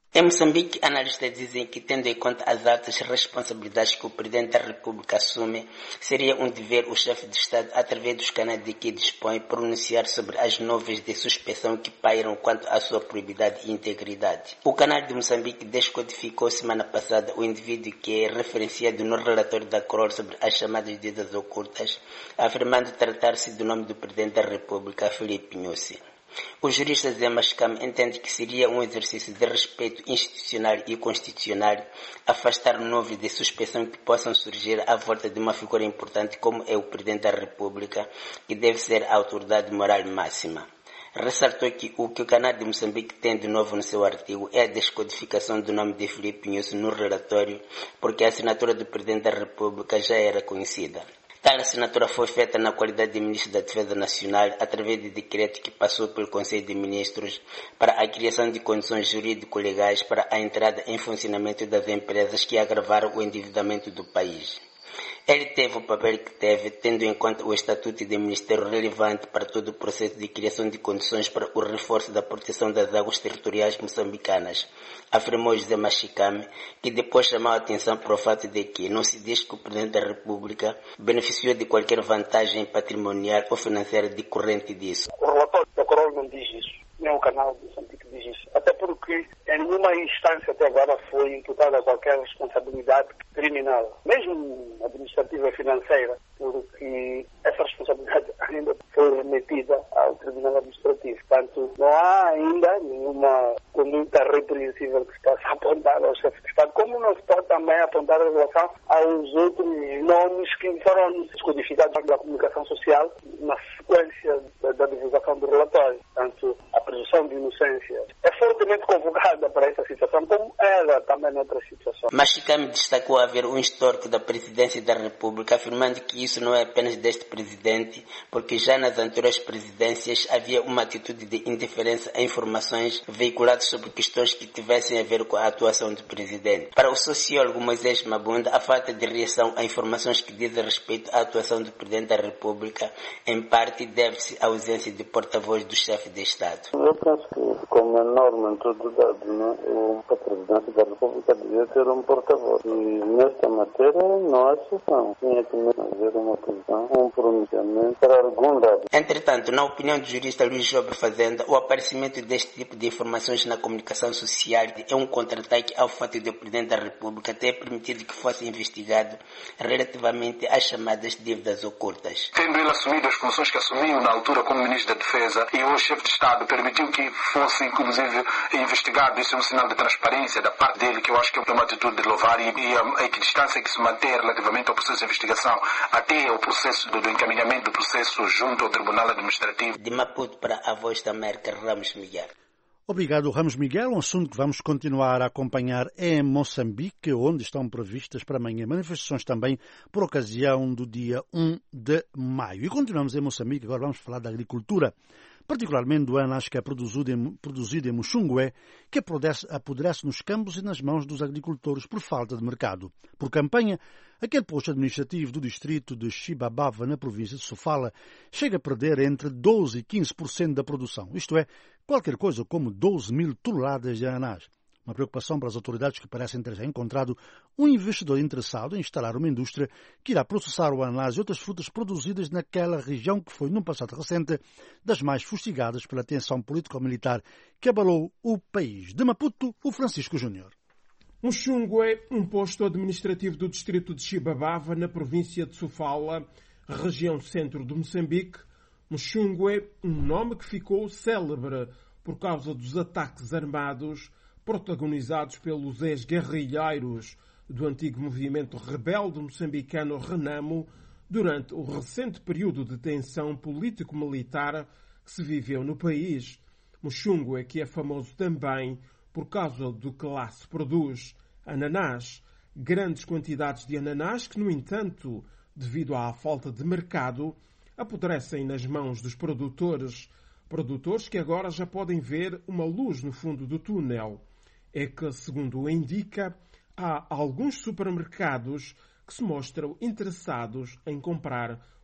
Em Moçambique, analistas dizem que, tendo em conta as altas responsabilidades que o Presidente da República assume, seria um dever o chefe de Estado, através dos canais de que dispõe, pronunciar sobre as nuvens de suspeição que pairam quanto à sua probidade e integridade. O canal de Moçambique descodificou semana passada o indivíduo que é referenciado no relatório da C R O L sobre as chamadas dívidas ocultas, afirmando tratar-se do nome do Presidente da República, Filipe Nyusi. O jurista Zé Mascame entende que seria um exercício de respeito institucional e constitucional afastar nuvens de suspeição que possam surgir à volta de uma figura importante como é o Presidente da República, que deve ser a autoridade moral máxima. Ressaltou que o que o canal de Moçambique tem de novo no seu artigo é a descodificação do nome de Filipe Nyusi no relatório, porque a assinatura do Presidente da República já era conhecida. Tal assinatura foi feita na qualidade de Ministro da Defesa Nacional, através de decreto que passou pelo Conselho de Ministros para a criação de condições jurídico-legais para a entrada em funcionamento das empresas que agravaram o endividamento do país. Ele teve o papel que teve, tendo em conta o estatuto de ministério relevante para todo o processo de criação de condições para o reforço da proteção das águas territoriais moçambicanas, afirmou José Machicame, que depois chamou a atenção para o fato de que não se diz que o Presidente da República beneficiou de qualquer vantagem patrimonial ou financeira decorrente disso. O relatório da C R O L não diz isso, nem o canal de Moçambique diz isso, até porque em nenhuma instância até agora foi imputada qualquer responsabilidade criminal, mesmo administrativa e financeira, porque essa responsabilidade ainda foi remetida ao Tribunal Administrativo. Portanto, não há ainda nenhuma conduta repreensível que se possa apontar ao chefe de Estado, como não se pode também apontar em relação aos outros nomes que foram descodificados pela comunicação social na sequência da, da divulgação do relatório. Portanto, a presunção de inocência é fortemente convocada para essa situação, como era também noutra situação. Machicame destacou haver um histórico da Presidência da República, afirmando que isso não é apenas deste presidente, porque já nas anteriores presidências havia uma atitude de indiferença a informações veiculadas sobre questões que tivessem a ver com a atuação do presidente. Para o sociólogo Moisés Mabunda, a falta de reação a informações que dizem respeito à atuação do Presidente da República, em parte, deve-se à ausência de porta-voz do chefe de Estado. Eu penso que, como é norma em todo o dado, né, o Presidente da República devia ter um porta-voz. E nesta matéria não há exceção. Tinha que haver uma posição, um pronunciamento para algum lado. Entretanto, na opinião do jurista Luís Jobre Fazenda, o aparecimento deste tipo de informações na comunicação social é um contra-ataque ao fato de o Presidente da República ter permitido que fosse investigado relativamente às chamadas dívidas ocultas. Tendo ele assumido as funções que assumiu na altura como Ministro da Defesa e o chefe de Estado permitiu que fosse, inclusive, investigado, isso é um sinal de transparência da parte dele, que eu acho que é uma atitude de louvar, e, e a, a equidistância que se mantém relativamente ao processo de investigação até o processo do, do encaminhamento do processo junto ao Tribunal Administrativo. De Maputo para a Voz da América, Ramos Miguel. Obrigado, Ramos Miguel. Um assunto que vamos continuar a acompanhar é em Moçambique, onde estão previstas para amanhã manifestações também por ocasião do dia um de maio. E continuamos em Moçambique, agora vamos falar da agricultura, particularmente do anás que é produzido em, produzido em Muxungué, que apodrece, apodrece nos campos e nas mãos dos agricultores por falta de mercado. Por campanha, aquele posto administrativo do distrito de Xibabava, na província de Sofala, chega a perder entre doze e quinze por cento da produção, isto é, qualquer coisa como doze mil toneladas de ananás. Uma preocupação para as autoridades que parecem ter já encontrado um investidor interessado em instalar uma indústria que irá processar o ananás e outras frutas produzidas naquela região que foi, num passado recente, das mais fustigadas pela tensão político-militar que abalou o país. De Maputo, o Francisco Júnior. Muxungué, um posto administrativo do distrito de Xibabava, na província de Sofala, região centro de Moçambique. Muxungué, um nome que ficou célebre por causa dos ataques armados protagonizados pelos ex-guerrilheiros do antigo movimento rebelde moçambicano Renamo durante o recente período de tensão político-militar que se viveu no país. Muxungué, que é famoso também por causa do que lá se produz, ananás, grandes quantidades de ananás que, no entanto, devido à falta de mercado, apodrecem nas mãos dos produtores, produtores que agora já podem ver uma luz no fundo do túnel. É que, segundo indica, há alguns supermercados que se mostram interessados em comprar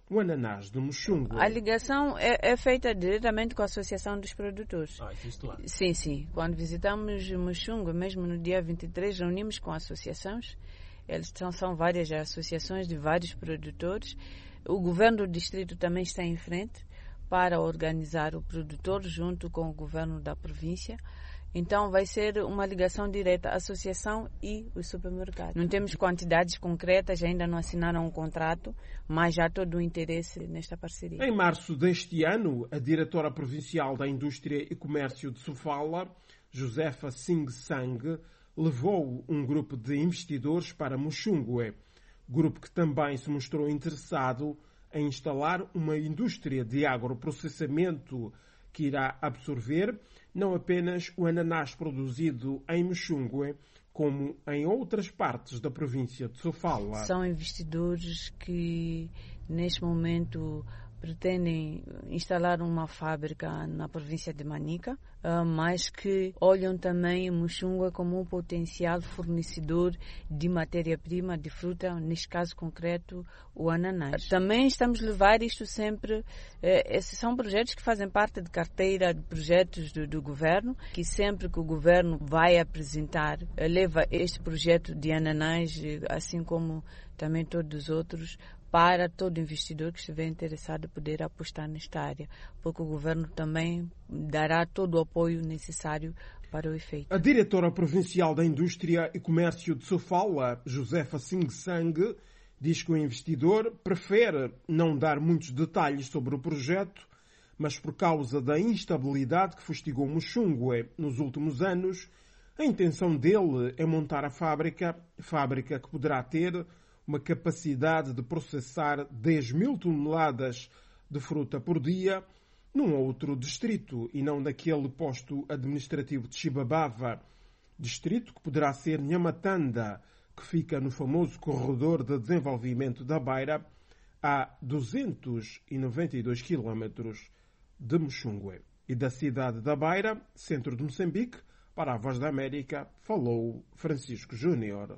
o ananás de Muxungue. A ligação é, é feita diretamente com a Associação dos Produtores. Ah, existe lá? Sim, sim. Quando visitamos Muxungue, mesmo no dia vinte e três, reunimos com associações. Eles são, são várias associações de vários produtores. O governo do distrito também está em frente para organizar o produtor junto com o governo da província. Então vai ser uma ligação direta à associação e o supermercado. Não temos quantidades concretas, ainda não assinaram um contrato, mas já há todo o interesse nesta parceria. Em março deste ano, a diretora provincial da Indústria e Comércio de Sofala, Josefa Singh Sang, levou um grupo de investidores para Muxungue, grupo que também se mostrou interessado em instalar uma indústria de agroprocessamento que irá absorver não apenas o ananás produzido em Muxungue, como em outras partes da província de Sofala. São investidores que, neste momento, pretendem instalar uma fábrica na província de Manica, mas que olham também Muxungue como um potencial fornecedor de matéria-prima, de fruta, neste caso concreto, o ananás. Também estamos a levar isto sempre, esses são projetos que fazem parte de carteira de projetos do, do governo, que sempre que o governo vai apresentar, leva este projeto de ananás, assim como também todos os outros, para todo investidor que estiver interessado poder apostar nesta área, porque o governo também dará todo o apoio necessário para o efeito. A diretora provincial da Indústria e Comércio de Sofala, Josefa Singh Sang, diz que o investidor prefere não dar muitos detalhes sobre o projeto, mas por causa da instabilidade que fustigou Muxungue nos últimos anos, a intenção dele é montar a fábrica, fábrica que poderá ter uma capacidade de processar dez mil toneladas de fruta por dia num outro distrito e não naquele posto administrativo de Chibabava, distrito que poderá ser Nhamatanda, que fica no famoso corredor de desenvolvimento da Beira, a duzentos e noventa e dois quilómetros de Muxungue. E da cidade da Beira, centro de Moçambique, para a Voz da América, falou Francisco Júnior.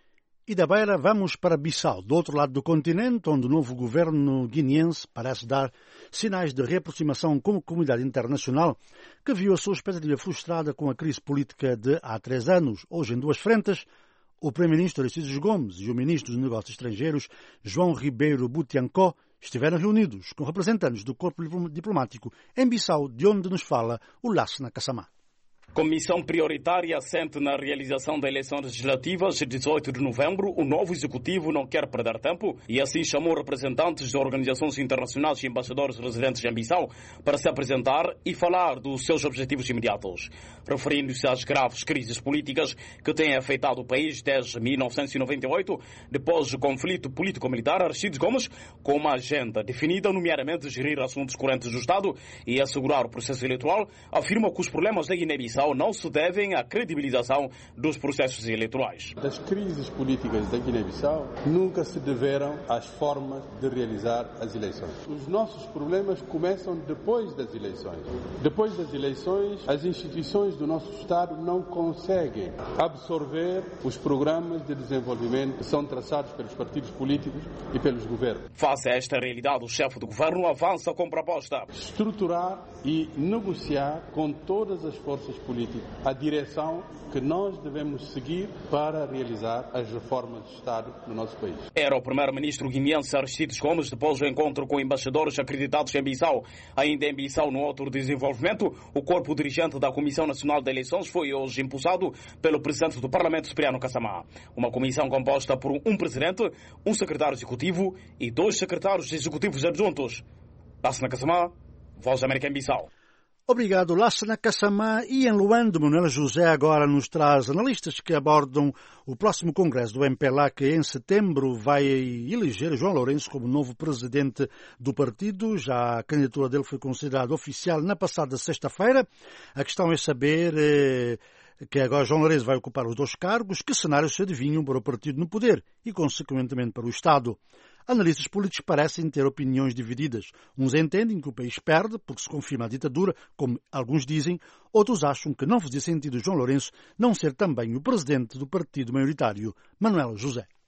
E da Beira vamos para Bissau, do outro lado do continente, onde o novo governo guineense parece dar sinais de reaproximação com a comunidade internacional, que viu a sua expectativa frustrada com a crise política de há três anos. Hoje, em duas frentes, o primeiro-ministro Aristides Gomes e o ministro dos Negócios Estrangeiros, João Ribeiro Butiancó, estiveram reunidos com representantes do corpo diplomático em Bissau, de onde nos fala o Lassana Kassamá. Comissão prioritária assente na realização da eleição legislativa de dezoito de novembro. O novo executivo não quer perder tempo e assim chamou representantes de organizações internacionais e embaixadores residentes em Bissau para se apresentar e falar dos seus objetivos imediatos. Referindo-se às graves crises políticas que têm afetado o país desde mil novecentos e noventa e oito, depois do conflito político-militar, Aristides Gomes, com uma agenda definida, nomeadamente gerir assuntos correntes do Estado e assegurar o processo eleitoral, afirma que os problemas da Guiné-Bissau não se devem à credibilização dos processos eleitorais. As crises políticas da Guiné-Bissau nunca se deveram às formas de realizar as eleições. Os nossos problemas começam depois das eleições. Depois das eleições, as instituições do nosso Estado não conseguem absorver os programas de desenvolvimento que são traçados pelos partidos políticos e pelos governos. Face a esta realidade, o chefe do governo avança com proposta. Estruturar e negociar com todas as forças políticas a direção que nós devemos seguir para realizar as reformas de Estado no nosso país. Era o primeiro-ministro guineense Aristides Gomes depois do encontro com embaixadores acreditados em Bissau. Ainda em Bissau, no outro desenvolvimento, o corpo dirigente da Comissão Nacional de Eleições foi hoje impulsado pelo presidente do Parlamento, Cipriano Kassamá. Uma comissão composta por um presidente, um secretário executivo e dois secretários executivos adjuntos. Lassana Kassamá, Voz da América em Bissau. Obrigado, Lassana Kassamá. E em Luanda, Manuela José agora nos traz analistas que abordam o próximo congresso do M P L A, que em setembro vai eleger João Lourenço como novo presidente do partido. Já a candidatura dele foi considerada oficial na passada sexta-feira. A questão é saber eh, que agora João Lourenço vai ocupar os dois cargos. Que cenários se adivinham para o partido no poder e, consequentemente, para o Estado? Analistas políticos parecem ter opiniões divididas. Uns entendem que o país perde porque se confirma a ditadura, como alguns dizem. Outros acham que não fazia sentido João Lourenço não ser também o presidente do partido maioritário, Manuel José.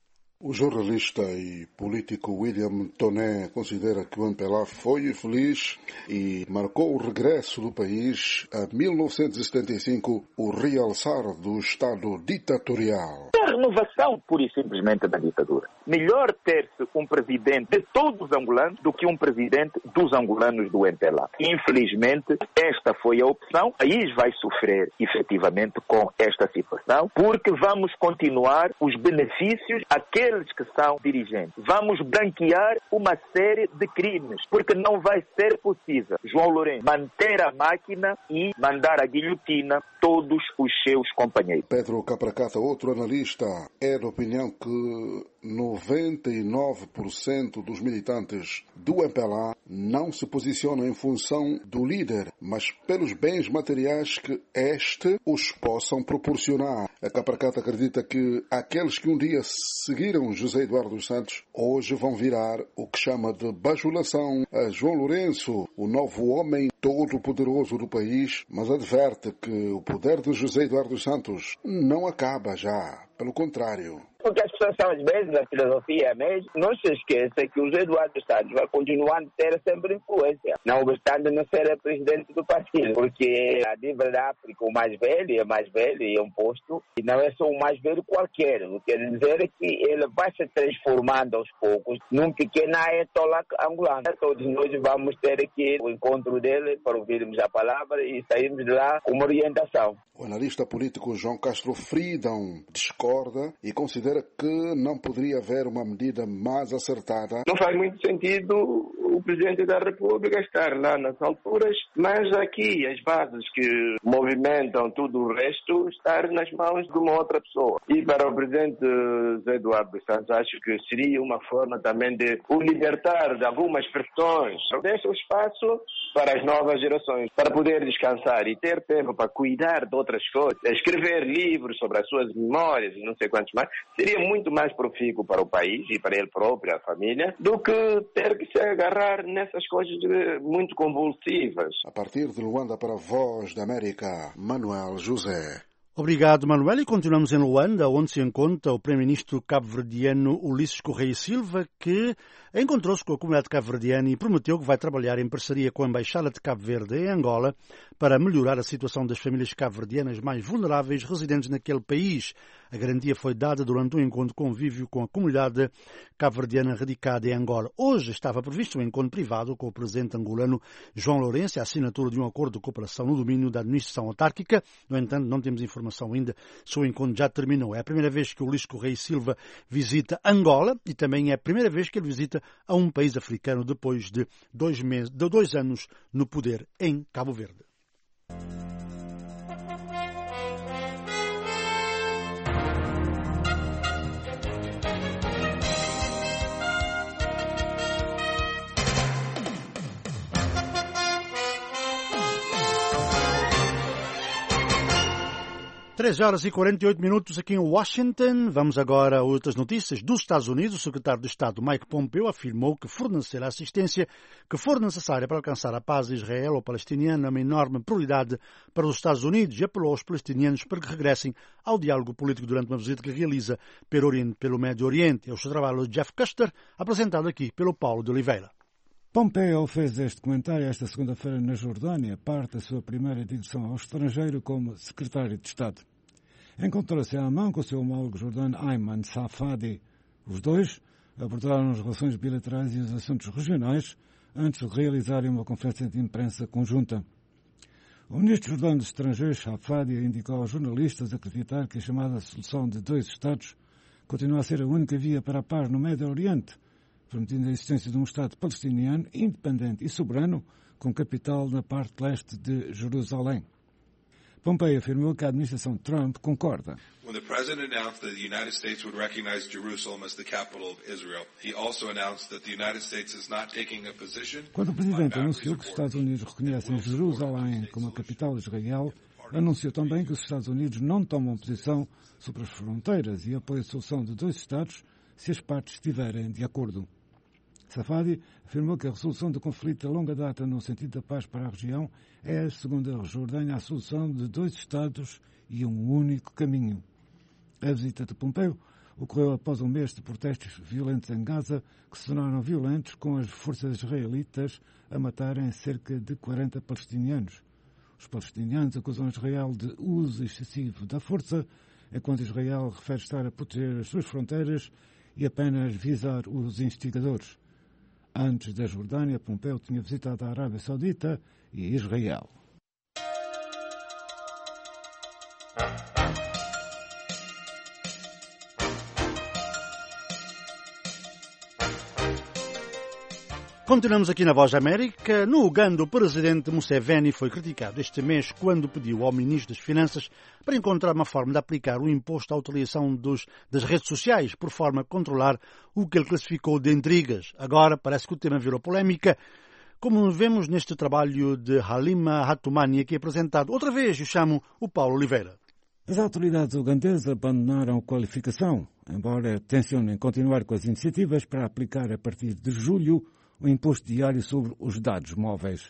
O jornalista e político William Toné considera que o M P L A foi feliz e marcou o regresso do país a mil novecentos e setenta e cinco, o realçar do Estado ditatorial. É a renovação, pura e simplesmente, da ditadura. Melhor ter-se um presidente de todos os angolanos do que um presidente dos angolanos do M P L A. Infelizmente, esta foi a opção. O país vai sofrer, efetivamente, com esta situação, porque vamos continuar os benefícios àqueles que são dirigentes. Vamos branquear uma série de crimes, porque não vai ser possível João Lourenço manter a máquina e mandar a guilhotina todos os seus companheiros. Pedro Capracata, outro analista, é da opinião que noventa e nove por cento dos militantes do M P L A não se posicionam em função do líder, mas pelos bens materiais que este os possam proporcionar. A Capracata acredita que aqueles que um dia seguiram José Eduardo dos Santos hoje vão virar o que chama de bajulação a João Lourenço, o novo homem todo-poderoso do país, mas adverte que o poder de José Eduardo dos Santos não acaba já, pelo contrário. O que as pessoas são, às vezes, a filosofia é mesmo, não se esqueça que o José Eduardo dos Santos vai continuar a ter sempre influência, não obstante não ser presidente do partido, porque a nível da África o mais velho é mais velho e é um posto, e não é só o mais velho qualquer. O que quer dizer é que ele vai se transformando aos poucos num pequeno ayatollah angolano. Todos nós vamos ter aqui o encontro dele para ouvirmos a palavra e sairmos de lá com uma orientação. O analista político João Castro Freedom discorda e considera que não poderia haver uma medida mais acertada. Não faz muito sentido o Presidente da República estar lá nas alturas, mas aqui as bases que movimentam tudo o resto estar nas mãos de uma outra pessoa. E para o Presidente José Eduardo dos Santos, acho que seria uma forma também de o libertar de algumas pressões. Deixa o espaço para as novas gerações, para poder descansar e ter tempo para cuidar de outras coisas, escrever livros sobre as suas memórias e não sei quantos mais, seria muito mais profícuo para o país e para ele próprio, a família, do que ter que se agarrar nessas coisas muito convulsivas. A partir de Luanda para a Voz da América, Manuel José. Obrigado, Manuel. E continuamos em Luanda, onde se encontra o primeiro-ministro cabo-verdiano Ulisses Correia Silva, que encontrou-se com a comunidade cabo-verdiana e prometeu que vai trabalhar em parceria com a Embaixada de Cabo Verde em Angola para melhorar a situação das famílias cabo-verdianas mais vulneráveis residentes naquele país. A garantia foi dada durante um encontro de convívio com a comunidade cabo-verdiana radicada em Angola. Hoje estava previsto um encontro privado com o presidente angolano João Lourenço e a assinatura de um acordo de cooperação no domínio da administração autárquica. No entanto, não temos informação ainda se o encontro já terminou. É a primeira vez que o Ulisses Correia Silva visita Angola e também é a primeira vez que ele visita a um país africano depois de dois, meses, de dois anos no poder em Cabo Verde. três horas e quarenta e oito minutos aqui em Washington. Vamos agora a outras notícias dos Estados Unidos. O secretário de Estado Mike Pompeo afirmou que fornecer a assistência que for necessária para alcançar a paz israelo-palestiniana é uma enorme prioridade para os Estados Unidos e apelou aos palestinianos para que regressem ao diálogo político durante uma visita que realiza pelo, Oriente, pelo Médio Oriente. É o seu trabalho de Jeff Custer, apresentado aqui pelo Paulo de Oliveira. Pompeo fez este comentário esta segunda-feira na Jordânia, parte da sua primeira digressão ao estrangeiro como secretário de Estado. Encontrou-se à mão com o seu homólogo jordano Ayman Safadi. Os dois abordaram as relações bilaterais e os assuntos regionais antes de realizarem uma conferência de imprensa conjunta. O ministro jordano dos Estrangeiros, Safadi, indicou aos jornalistas acreditar que a chamada solução de dois Estados continua a ser a única via para a paz no Médio Oriente, permitindo a existência de um Estado palestiniano independente e soberano com capital na parte leste de Jerusalém. Pompeo afirmou que a administração Trump concorda. When the president announced that the United States would recognize Jerusalem as the capital of Israel, he also announced that the United States is not taking a position. Quando o presidente anunciou que os Estados Unidos reconhecem Jerusalém como a capital de Israel, anunciou também que os Estados Unidos não tomam posição sobre as fronteiras e apoia a solução de dois Estados se as partes estiverem de acordo. Safadi afirmou que a resolução do conflito de longa data no sentido da paz para a região é, segundo a Jordânia, a solução de dois Estados e um único caminho. A visita de Pompeo ocorreu após um mês de protestos violentos em Gaza, que se tornaram violentos com as forças israelitas a matarem cerca de quarenta palestinianos. Os palestinianos acusam Israel de uso excessivo da força, enquanto Israel refere estar a proteger as suas fronteiras e apenas visar os instigadores. Antes da Jordânia, Pompeu tinha visitado a Arábia Saudita e Israel. Continuamos aqui na Voz da América. No Uganda, o presidente Museveni foi criticado este mês quando pediu ao ministro das Finanças para encontrar uma forma de aplicar o imposto à utilização dos, das redes sociais, por forma a controlar o que ele classificou de intrigas. Agora parece que o tema virou polémica, como vemos neste trabalho de Halima Hatumani, aqui apresentado. Outra vez eu chamo o Paulo Oliveira. As autoridades ugandesas abandonaram a qualificação, embora tencionem continuar com as iniciativas para aplicar a partir de julho o imposto diário sobre os dados móveis.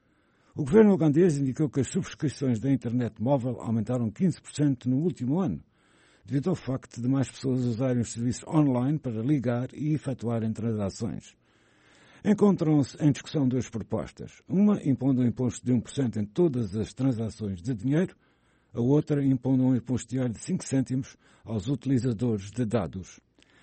O governo ugandês indicou que as subscrições da internet móvel aumentaram quinze por cento no último ano, devido ao facto de mais pessoas usarem os serviços online para ligar e efetuarem transações. Encontram-se em discussão duas propostas. Uma impondo um imposto de um por cento em todas as transações de dinheiro, a outra impondo um imposto diário de cinco cêntimos aos utilizadores de dados.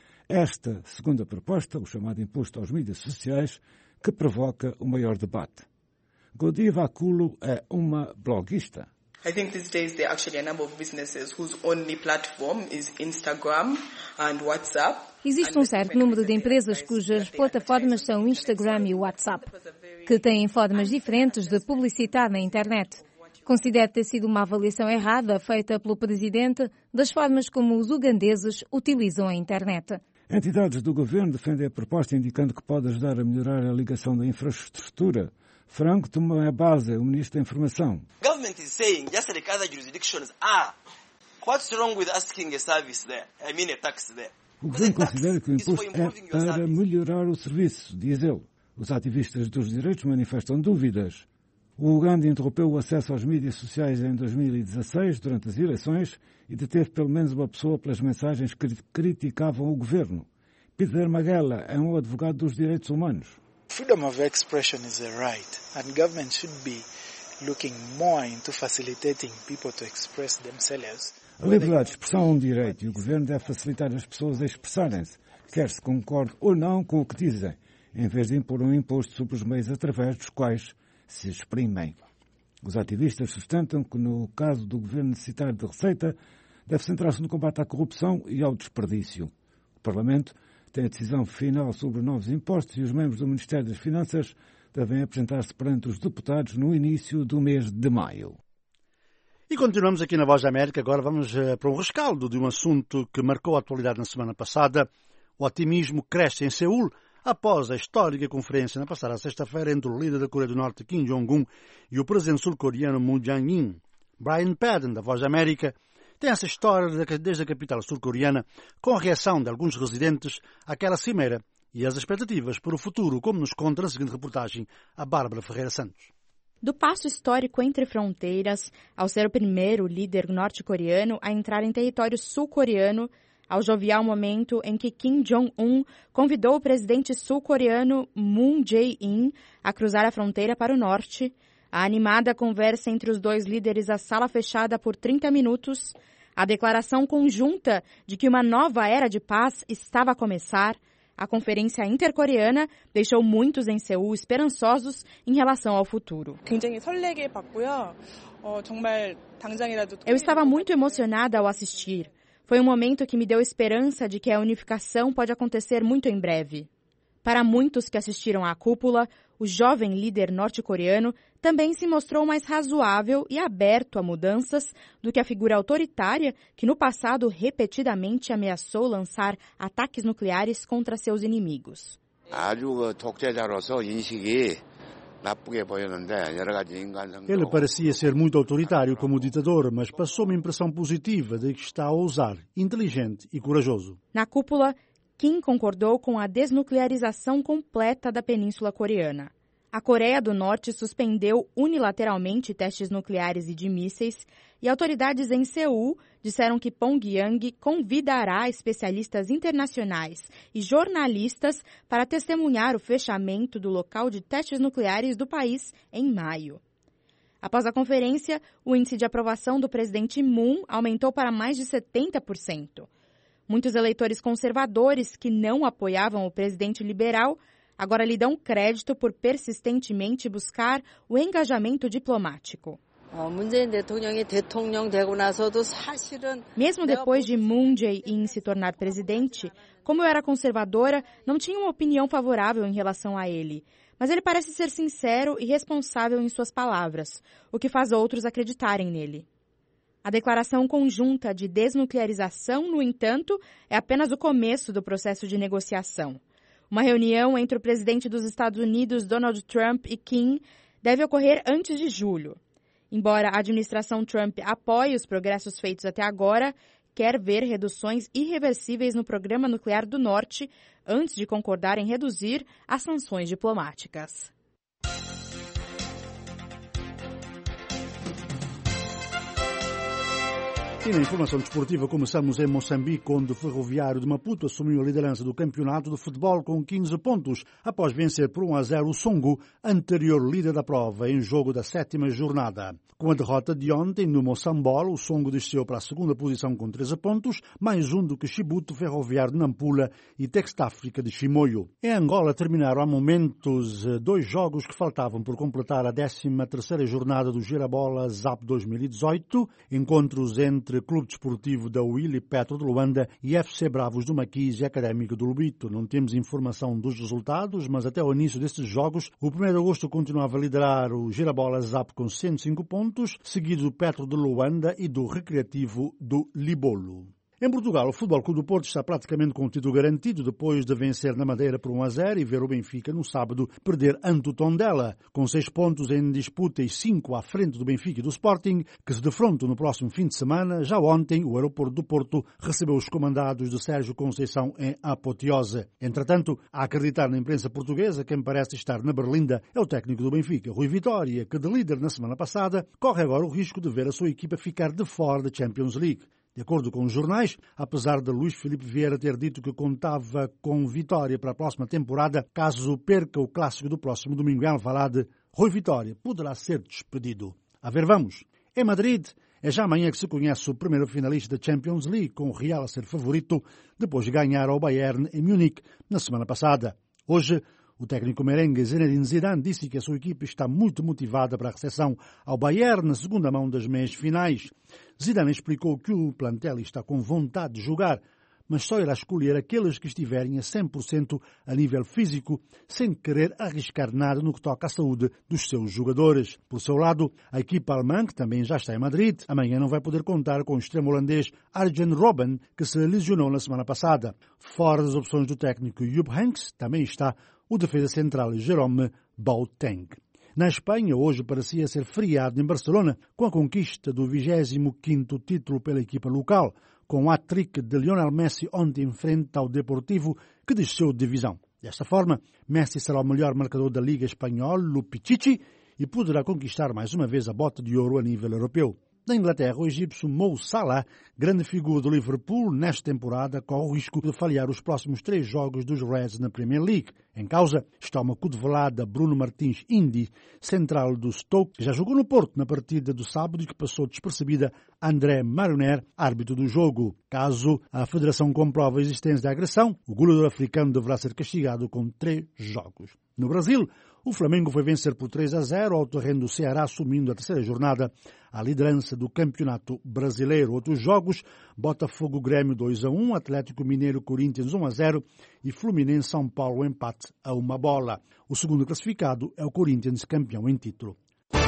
Esta segunda proposta, o chamado imposto aos mídias sociais, que provoca o maior debate. Godiva Akulo é uma bloguista. I think these days there are actually a number of businesses whose only platform is Instagram and WhatsApp. Existe um certo número de empresas cujas plataformas são Instagram e WhatsApp, que têm formas diferentes de publicitar na internet. Considero ter sido uma avaliação errada feita pelo presidente das formas como os ugandeses utilizam a internet. Entidades do governo defendem a proposta indicando que pode ajudar a melhorar a ligação da infraestrutura. Franco Tomé Base, o ministro da Informação. O government is saying just like other jurisdictions are. What's wrong with asking a service there? I mean a tax there. O governo considera que o imposto é para melhorar o serviço, diz ele. Os ativistas dos direitos manifestam dúvidas. O Uganda interrompeu o acesso às mídias sociais em dois mil e dezasseis, durante as eleições, e deteve pelo menos uma pessoa pelas mensagens que criticavam o governo. Peter Magela é um advogado dos direitos humanos. Freedom of expression is a right, and government should be looking more into facilitating people to express themselves. A liberdade de expressão é um direito e o governo deve facilitar as pessoas a expressarem-se, quer se concorde ou não com o que dizem, em vez de impor um imposto sobre os meios através dos quais se exprimem. Os ativistas sustentam que, no caso do governo necessitar de receita, deve centrar-se no combate à corrupção e ao desperdício. O Parlamento tem a decisão final sobre novos impostos e os membros do Ministério das Finanças devem apresentar-se perante os deputados no início do mês de maio. E continuamos aqui na Voz da América. Agora vamos uh, para um rescaldo de um assunto que marcou a atualidade na semana passada. O otimismo cresce em Seul após a histórica conferência na passada sexta-feira entre o líder da Coreia do Norte, Kim Jong-un, e o presidente sul-coreano Moon Jae-in. Brian Padden, da Voz da América, tem essa história desde a capital sul-coreana, com a reação de alguns residentes àquela cimeira e as expectativas para o futuro, como nos conta na seguinte reportagem a Bárbara Ferreira Santos. Do passo histórico entre fronteiras, ao ser o primeiro líder norte-coreano a entrar em território sul-coreano, ao jovial momento em que Kim Jong-un convidou o presidente sul-coreano Moon Jae-in a cruzar a fronteira para o norte, a animada conversa entre os dois líderes à sala fechada por trinta minutos, a declaração conjunta de que uma nova era de paz estava a começar, a conferência intercoreana deixou muitos em Seul esperançosos em relação ao futuro. Eu estava muito emocionada ao assistir. Foi um momento que me deu esperança de que a unificação pode acontecer muito em breve. Para muitos que assistiram à cúpula, o jovem líder norte-coreano também se mostrou mais razoável e aberto a mudanças do que a figura autoritária que no passado repetidamente ameaçou lançar ataques nucleares contra seus inimigos. Ele parecia ser muito autoritário como ditador, mas passou uma impressão positiva de que está a ousar, inteligente e corajoso. Na cúpula, Kim concordou com a desnuclearização completa da Península Coreana. A Coreia do Norte suspendeu unilateralmente testes nucleares e de mísseis e autoridades em Seul disseram que Pyongyang convidará especialistas internacionais e jornalistas para testemunhar o fechamento do local de testes nucleares do país em maio. Após a conferência, o índice de aprovação do presidente Moon aumentou para mais de setenta por cento. Muitos eleitores conservadores que não apoiavam o presidente liberal agora lhe dão crédito por persistentemente buscar o engajamento diplomático. Mesmo depois de Moon Jae-in se tornar presidente, como eu era conservadora, não tinha uma opinião favorável em relação a ele. Mas ele parece ser sincero e responsável em suas palavras, o que faz outros acreditarem nele. A declaração conjunta de desnuclearização, no entanto, é apenas o começo do processo de negociação. Uma reunião entre o presidente dos Estados Unidos, Donald Trump, e Kim deve ocorrer antes de julho. Embora a administração Trump apoie os progressos feitos até agora, quer ver reduções irreversíveis no programa nuclear do Norte antes de concordar em reduzir as sanções diplomáticas. E na informação desportiva começamos em Moçambique, onde o Ferroviário de Maputo assumiu a liderança do campeonato de futebol com quinze pontos, após vencer por um a zero o Songo, anterior líder da prova, em jogo da sétima jornada. Com a derrota de ontem no Moçambola, o Songo desceu para a segunda posição com treze pontos, mais um do que Chibuto, Ferroviário de Nampula e Textáfrica de Chimoio. Em Angola terminaram há momentos dois jogos que faltavam por completar a décima terceira jornada do Girabola Zap dois mil e dezoito, encontros entre Clube Desportivo da Willy Petro de Luanda e F C Bravos do Maquis e Académico do Lubito. Não temos informação dos resultados, mas até ao início destes jogos, o primeiro de agosto continuava a liderar o Girabola Zap com cento e cinco pontos, seguido do Petro de Luanda e do Recreativo do Libolo. Em Portugal, o Futebol Clube do Porto está praticamente com o título garantido depois de vencer na Madeira por um a zero e ver o Benfica no sábado perder ante o Tondela, com seis pontos em disputa e cinco à frente do Benfica e do Sporting, que se defrontam no próximo fim de semana. Já ontem, o aeroporto do Porto recebeu os comandados de Sérgio Conceição em apoteose. Entretanto, a acreditar na imprensa portuguesa, quem parece estar na berlinda é o técnico do Benfica, Rui Vitória, que de líder na semana passada corre agora o risco de ver a sua equipa ficar de fora da Champions League. De acordo com os jornais, apesar de Luís Filipe Vieira ter dito que contava com Vitória para a próxima temporada, caso perca o clássico do próximo domingo em Alvalade, Rui Vitória poderá ser despedido. A ver, vamos. Em Madrid, é já amanhã que se conhece o primeiro finalista da Champions League, com o Real a ser favorito, depois de ganhar ao Bayern em Munique na semana passada. Hoje, o técnico merengue Zinedine Zidane disse que a sua equipe está muito motivada para a recepção ao Bayern na segunda mão das meias finais. Zidane explicou que o plantel está com vontade de jogar, mas só irá escolher aqueles que estiverem a cem por cento a nível físico, sem querer arriscar nada no que toca à saúde dos seus jogadores. Por seu lado, a equipa alemã, que também já está em Madrid, amanhã não vai poder contar com o extremo holandês Arjen Robben, que se lesionou na semana passada. Fora das opções do técnico Jupp Heynckes, também está o defesa central Jerome Boateng. Na Espanha, hoje parecia ser feriado em Barcelona, com a conquista do vigésimo quinto título pela equipa local, com o hat-trick de Lionel Messi ontem frente ao Deportivo, que desceu de divisão. Desta forma, Messi será o melhor marcador da Liga Espanhola, o Pichichi, e poderá conquistar mais uma vez a bota de ouro a nível europeu. Na Inglaterra, o egípcio Mo Salah, grande figura do Liverpool nesta temporada, corre o risco de falhar os próximos três jogos dos Reds na Premier League. Em causa está uma cotovelada Bruno Martins Indi, central do Stoke, que já jogou no Porto na partida do sábado e que passou despercebida a André Mariner, árbitro do jogo. Caso a Federação comprove a existência da agressão, o goleador africano deverá ser castigado com três jogos. No Brasil, o Flamengo foi vencer por três a zero ao terreno do Ceará, assumindo a terceira jornada a liderança do Campeonato Brasileiro. Outros jogos, Botafogo Grêmio dois a um, Atlético Mineiro Corinthians um a zero e Fluminense São Paulo empate a uma bola. O segundo classificado é o Corinthians, campeão em título.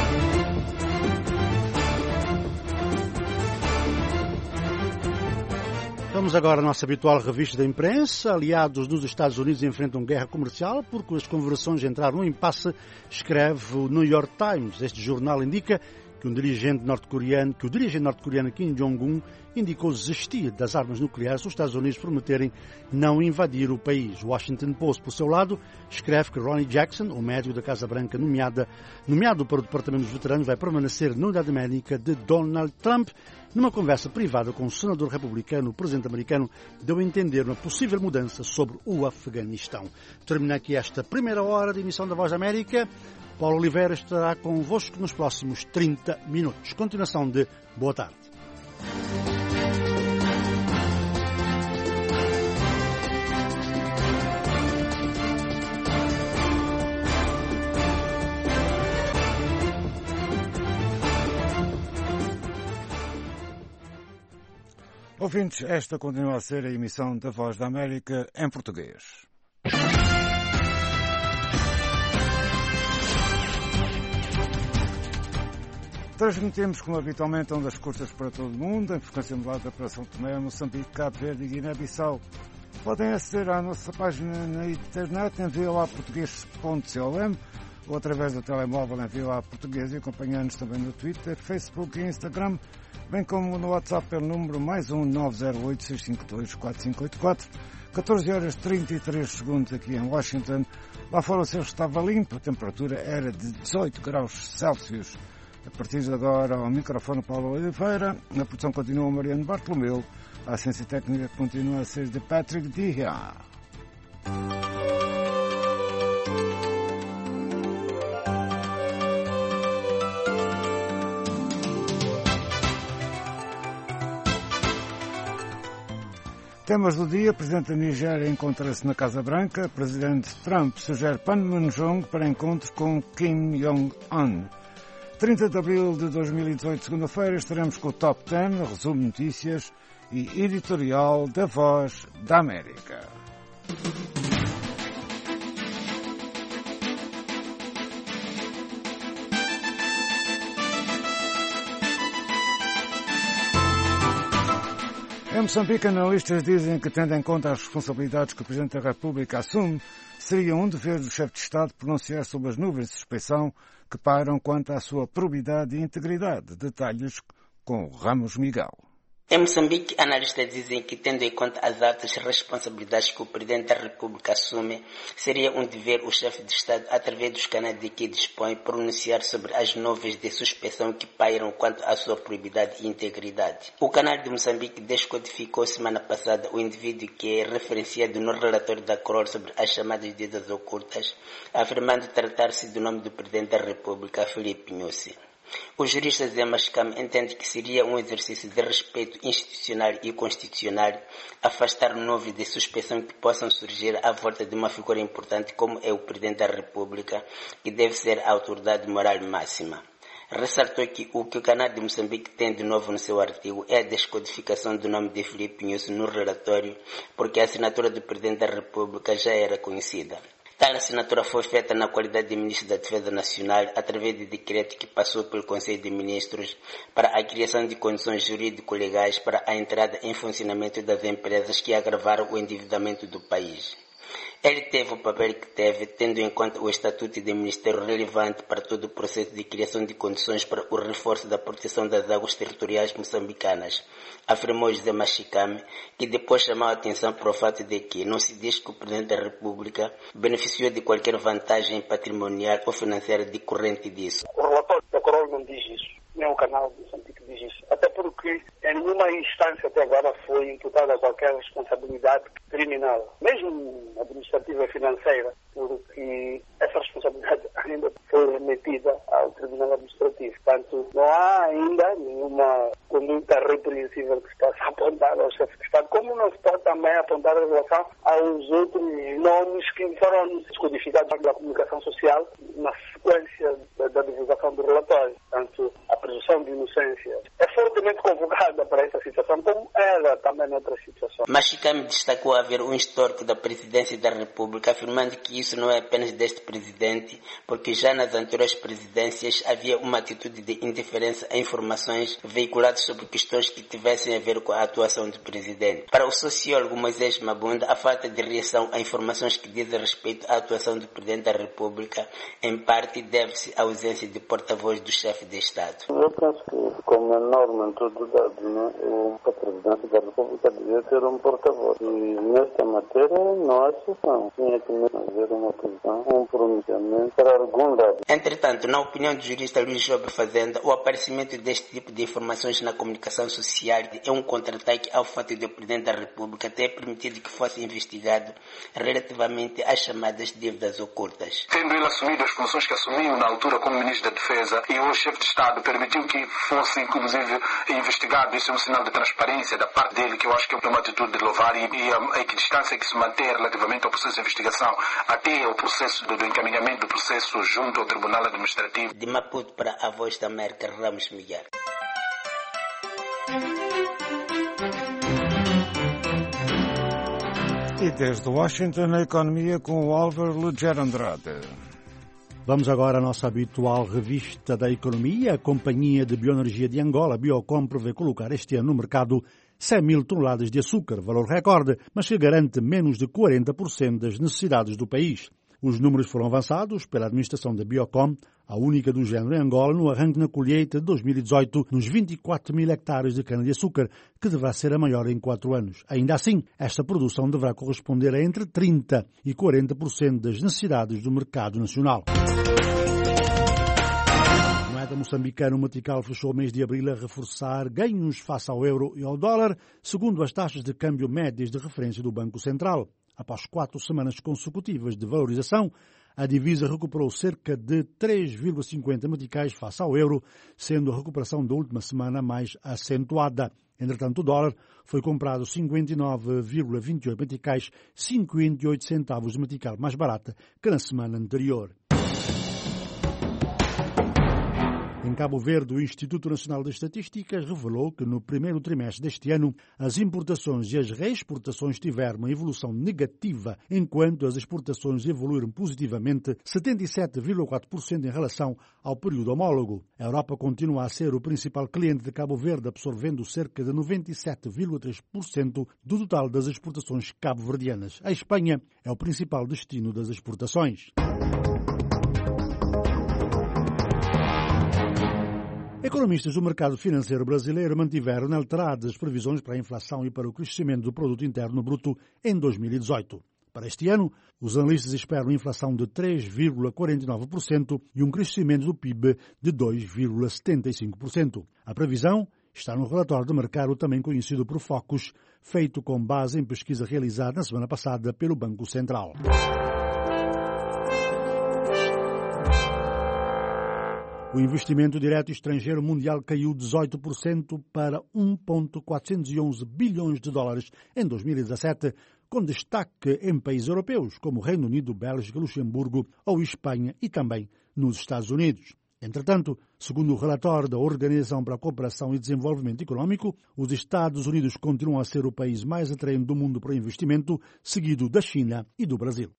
Vamos agora à nossa habitual revista da imprensa. Aliados dos Estados Unidos enfrentam guerra comercial porque as conversões entraram no impasse, escreve o New York Times. Este jornal indica que um dirigente norte-coreano, que o dirigente norte-coreano Kim Jong-un indicou desistir das armas nucleares se os Estados Unidos prometerem não invadir o país. O Washington Post, por seu lado, escreve que Ronnie Jackson, o médico da Casa Branca nomeada, nomeado para o Departamento dos Veteranos, vai permanecer na unidade médica de Donald Trump. Numa conversa privada com o senador republicano, o presidente americano deu a entender uma possível mudança sobre o Afeganistão. Termina aqui esta primeira hora de emissão da Voz da América. Paulo Oliveira estará convosco nos próximos trinta minutos. Continuação de boa tarde. Ouvintes, esta continua a ser a emissão da Voz da América em português. Transmitimos, como habitualmente, ondas curtas para todo o mundo, em frequência modulada para São Tomé, Moçambique, Cabo Verde e Guiné-Bissau. Podem aceder à nossa página na internet em vila português ponto com ou através do telemóvel em vila português e acompanhar-nos também no Twitter, Facebook e Instagram, bem como no WhatsApp pelo número mais um nove zero oito, seis cinco dois, quatro cinco oito quatro. catorze horas e trinta e três segundos aqui em Washington. Lá fora o céu estava limpo, a temperatura era de dezoito graus Celsius. A partir de agora, ao microfone Paulo Oliveira, na produção continua Mariano Bartolomeu, a assistência técnica continua a ser de Patrick Dia. Temas do dia: Presidente da Nigéria encontra-se na Casa Branca. Presidente Trump sugere Panmunjom para encontro com Kim Jong-un. trinta de abril de dois mil e dezoito, segunda-feira, estaremos com o Top dez, resumo de notícias e editorial da Voz da América. Em Moçambique, analistas dizem que, tendo em conta as responsabilidades que o Presidente da República assume, seria um dever do chefe de Estado pronunciar sobre as nuvens de suspeição que pairam quanto à sua probidade e integridade. Detalhes com Ramos Miguel. Em Moçambique, analistas dizem que, tendo em conta as altas responsabilidades que o Presidente da República assume, seria um dever o chefe de Estado, através dos canais de que dispõe, pronunciar sobre as nuvens de suspeição que pairam quanto à sua probidade e integridade. O canal de Moçambique descodificou semana passada o indivíduo que é referenciado no relatório da C R O R sobre as chamadas dívidas ocultas, afirmando tratar-se do nome do Presidente da República, Filipe Nyusi. O jurista Zé Mascam entende que seria um exercício de respeito institucional e constitucional afastar nuvens de suspeição que possam surgir à volta de uma figura importante como é o Presidente da República, que deve ser a autoridade moral máxima. Ressaltou que o que o canal de Moçambique tem de novo no seu artigo é a descodificação do nome de Filipe Nyusi no relatório, porque a assinatura do Presidente da República já era conhecida. Tal assinatura foi feita na qualidade de Ministro da Defesa Nacional através de decreto que passou pelo Conselho de Ministros para a criação de condições jurídico-legais para a entrada em funcionamento das empresas que agravaram o endividamento do país. Ele teve o papel que teve, tendo em conta o estatuto de ministério relevante para todo o processo de criação de condições para o reforço da proteção das águas territoriais moçambicanas, afirmou José Machicame, que depois chamou a atenção para o fato de que não se diz que o Presidente da República beneficiou de qualquer vantagem patrimonial ou financeira decorrente disso. O relatório da C R O R não diz isso, nem o canal de Moçambique diz isso, até porque em nenhuma instância até agora foi imputada qualquer responsabilidade criminal, mesmo administrativa e financeira, porque essa responsabilidade ainda foi remetida ao Tribunal Administrativo. Portanto, não há ainda nenhuma conduta repreensível que se possa apontar ao chefe de Estado, como não se pode também apontar em relação aos outros nomes que foram descodificados pela comunicação social na sequência da, da divulgação do relatório. Portanto, a presunção de inocência é fortemente convocada para essa situação, como era também noutra situação. Machicame destacou haver um histórico da Presidência da República, afirmando que isso não é apenas deste presidente, porque já nas anteriores presidências havia uma atitude de indiferença a informações veiculadas sobre questões que tivessem a ver com a atuação do presidente. Para o sociólogo Moisés Mabunda, a falta de reação a informações que dizem respeito à atuação do Presidente da República, em parte, deve-se à ausência de porta-voz do chefe de Estado. Eu penso que, como é norma em todo o dado, né, o Presidente da República devia ter um porta-voz. E nesta matéria não há exceção. Tinha que fazer uma posição, um pronunciamento para algum lado. Entretanto, na opinião do jurista Luís Jobre Fazenda, o aparecimento deste tipo de informações na comunicação social é um contra-ataque ao fato de o Presidente da República ter permitido que fosse investigado relativamente às chamadas dívidas ocultas. Tendo ele assumido as funções que assumiu na altura como Ministro da Defesa e o chefe de Estado permitiu que fosse, inclusive, investigado, isso é um sinal de transparência da parte dele, que eu acho que é uma atitude de louvar, e, e a, a equidistância que se mantém relativamente ao processo de investigação até o processo do, do encaminhamento do processo junto ao Tribunal Administrativo. De Maputo para a Voz da América, Ramos Miguel. E desde Washington, a economia com o Álvaro Lugero Andrade. Vamos agora à nossa habitual revista da economia. A Companhia de Bioenergia de Angola, Biocom, prevê colocar este ano no mercado cem mil toneladas de açúcar, valor recorde, mas que garante menos de quarenta por cento das necessidades do país. Os números foram avançados pela administração da Biocom, a única do género em Angola, no arranque na colheita de dois mil e dezoito, nos vinte e quatro mil hectares de cana-de-açúcar, que deverá ser a maior em quatro anos. Ainda assim, esta produção deverá corresponder a entre trinta por cento e quarenta por cento das necessidades do mercado nacional. A moeda moçambicana, o metical, fechou o mês de abril a reforçar ganhos face ao euro e ao dólar, segundo as taxas de câmbio médias de referência do Banco Central. Após quatro semanas consecutivas de valorização, a divisa recuperou cerca de três vírgula cinquenta meticais face ao euro, sendo a recuperação da última semana mais acentuada. Entretanto, o dólar foi comprado cinquenta e nove vírgula vinte e oito meticais, cinquenta e oito centavos de metical mais barata que na semana anterior. Em Cabo Verde, o Instituto Nacional de Estatísticas revelou que no primeiro trimestre deste ano as importações e as reexportações tiveram uma evolução negativa, enquanto as exportações evoluíram positivamente setenta e sete vírgula quatro por cento em relação ao período homólogo. A Europa continua a ser o principal cliente de Cabo Verde, absorvendo cerca de noventa e sete vírgula três por cento do total das exportações cabo-verdianas. A Espanha é o principal destino das exportações. Economistas do mercado financeiro brasileiro mantiveram inalteradas as previsões para a inflação e para o crescimento do produto interno bruto em dois mil e dezoito. Para este ano, os analistas esperam uma inflação de três vírgula quarenta e nove por cento e um crescimento do P I B de dois vírgula setenta e cinco por cento. A previsão está no relatório de mercado, também conhecido por Focus, feito com base em pesquisa realizada na semana passada pelo Banco Central. O investimento direto estrangeiro mundial caiu dezoito por cento para um vírgula quatrocentos e onze bilhões de dólares em dois mil e dezassete, com destaque em países europeus como Reino Unido, Bélgica, Luxemburgo ou Espanha e também nos Estados Unidos. Entretanto, segundo o relatório da Organização para a Cooperação e Desenvolvimento Econômico, os Estados Unidos continuam a ser o país mais atraente do mundo para investimento, seguido da China e do Brasil.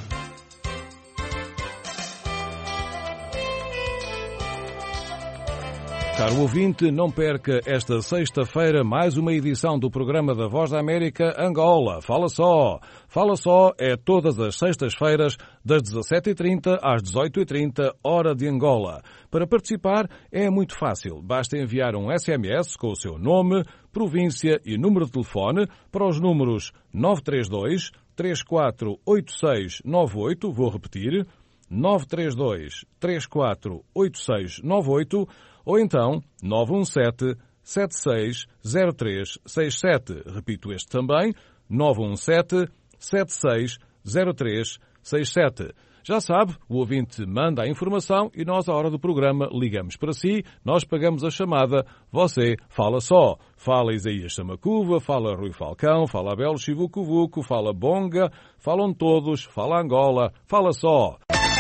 Caro ouvinte, não perca esta sexta-feira mais uma edição do programa da Voz da América Angola. Fala só! Fala só é todas as sextas-feiras das dezassete e trinta às dezoito e trinta, hora de Angola. Para participar é muito fácil. Basta enviar um S M S com o seu nome, província e número de telefone para os números nove três dois, três quatro oito seis nove oito, vou repetir, nove três dois, três quatro oito seis nove oito, ou então nove um sete, sete seis zero três seis sete. Repito este também, nove um sete, sete seis zero três seis sete. Já sabe, o ouvinte manda a informação e nós, à hora do programa, ligamos para si, nós pagamos a chamada, você fala só. Fala Isaías Samacuva, fala Rui Falcão, fala Abel Chivucuvuco, fala Bonga, falam todos, fala Angola, fala só.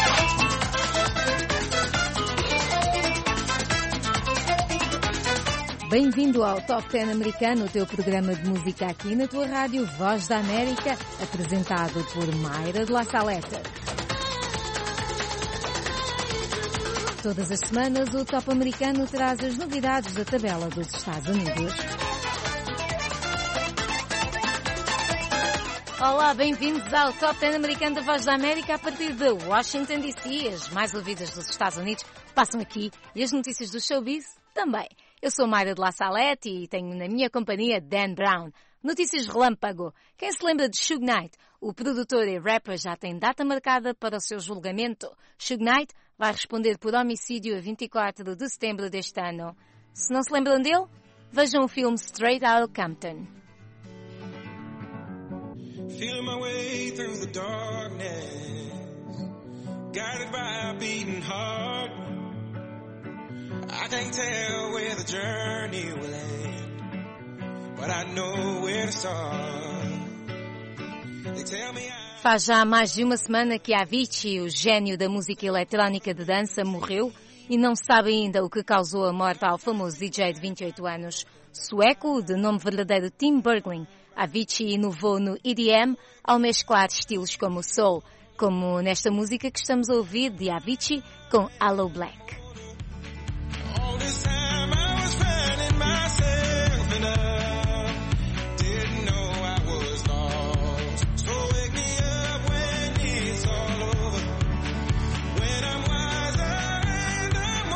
Bem-vindo ao Top dez americano, o teu programa de música aqui na tua rádio Voz da América, apresentado por Mayra de La Saleta. Todas as semanas, o Top americano traz as novidades da tabela dos Estados Unidos. Olá, bem-vindos ao Top dez americano da Voz da América a partir de Washington, D C. As mais ouvidas dos Estados Unidos passam aqui e as notícias do showbiz também. Eu sou Mayra de La Salete e tenho na minha companhia Dan Brown. Notícias relâmpago. Quem se lembra de Suge Knight? O produtor e rapper já tem data marcada para o seu julgamento. Suge Knight vai responder por homicídio a vinte e quatro de setembro deste ano. Se não se lembram dele, vejam o filme Straight Outta Compton. Feeling my way through the darkness, guided by a beating heart. I can't tell where the journey will end, but I know where to start. They tell me I... Faz já mais de uma semana que Avicii, o gênio da música eletrónica de dança, morreu e não se sabe ainda o que causou a morte ao famoso D J de vinte e oito anos. Sueco, de nome verdadeiro Tim Bergling, Avicii inovou no E D M ao mesclar estilos como o soul, como nesta música que estamos a ouvir de Avicii com Aloe Black. All this time I was finding myself in a, didn't know I was lost. So wake me up when it's all over, when I'm wiser and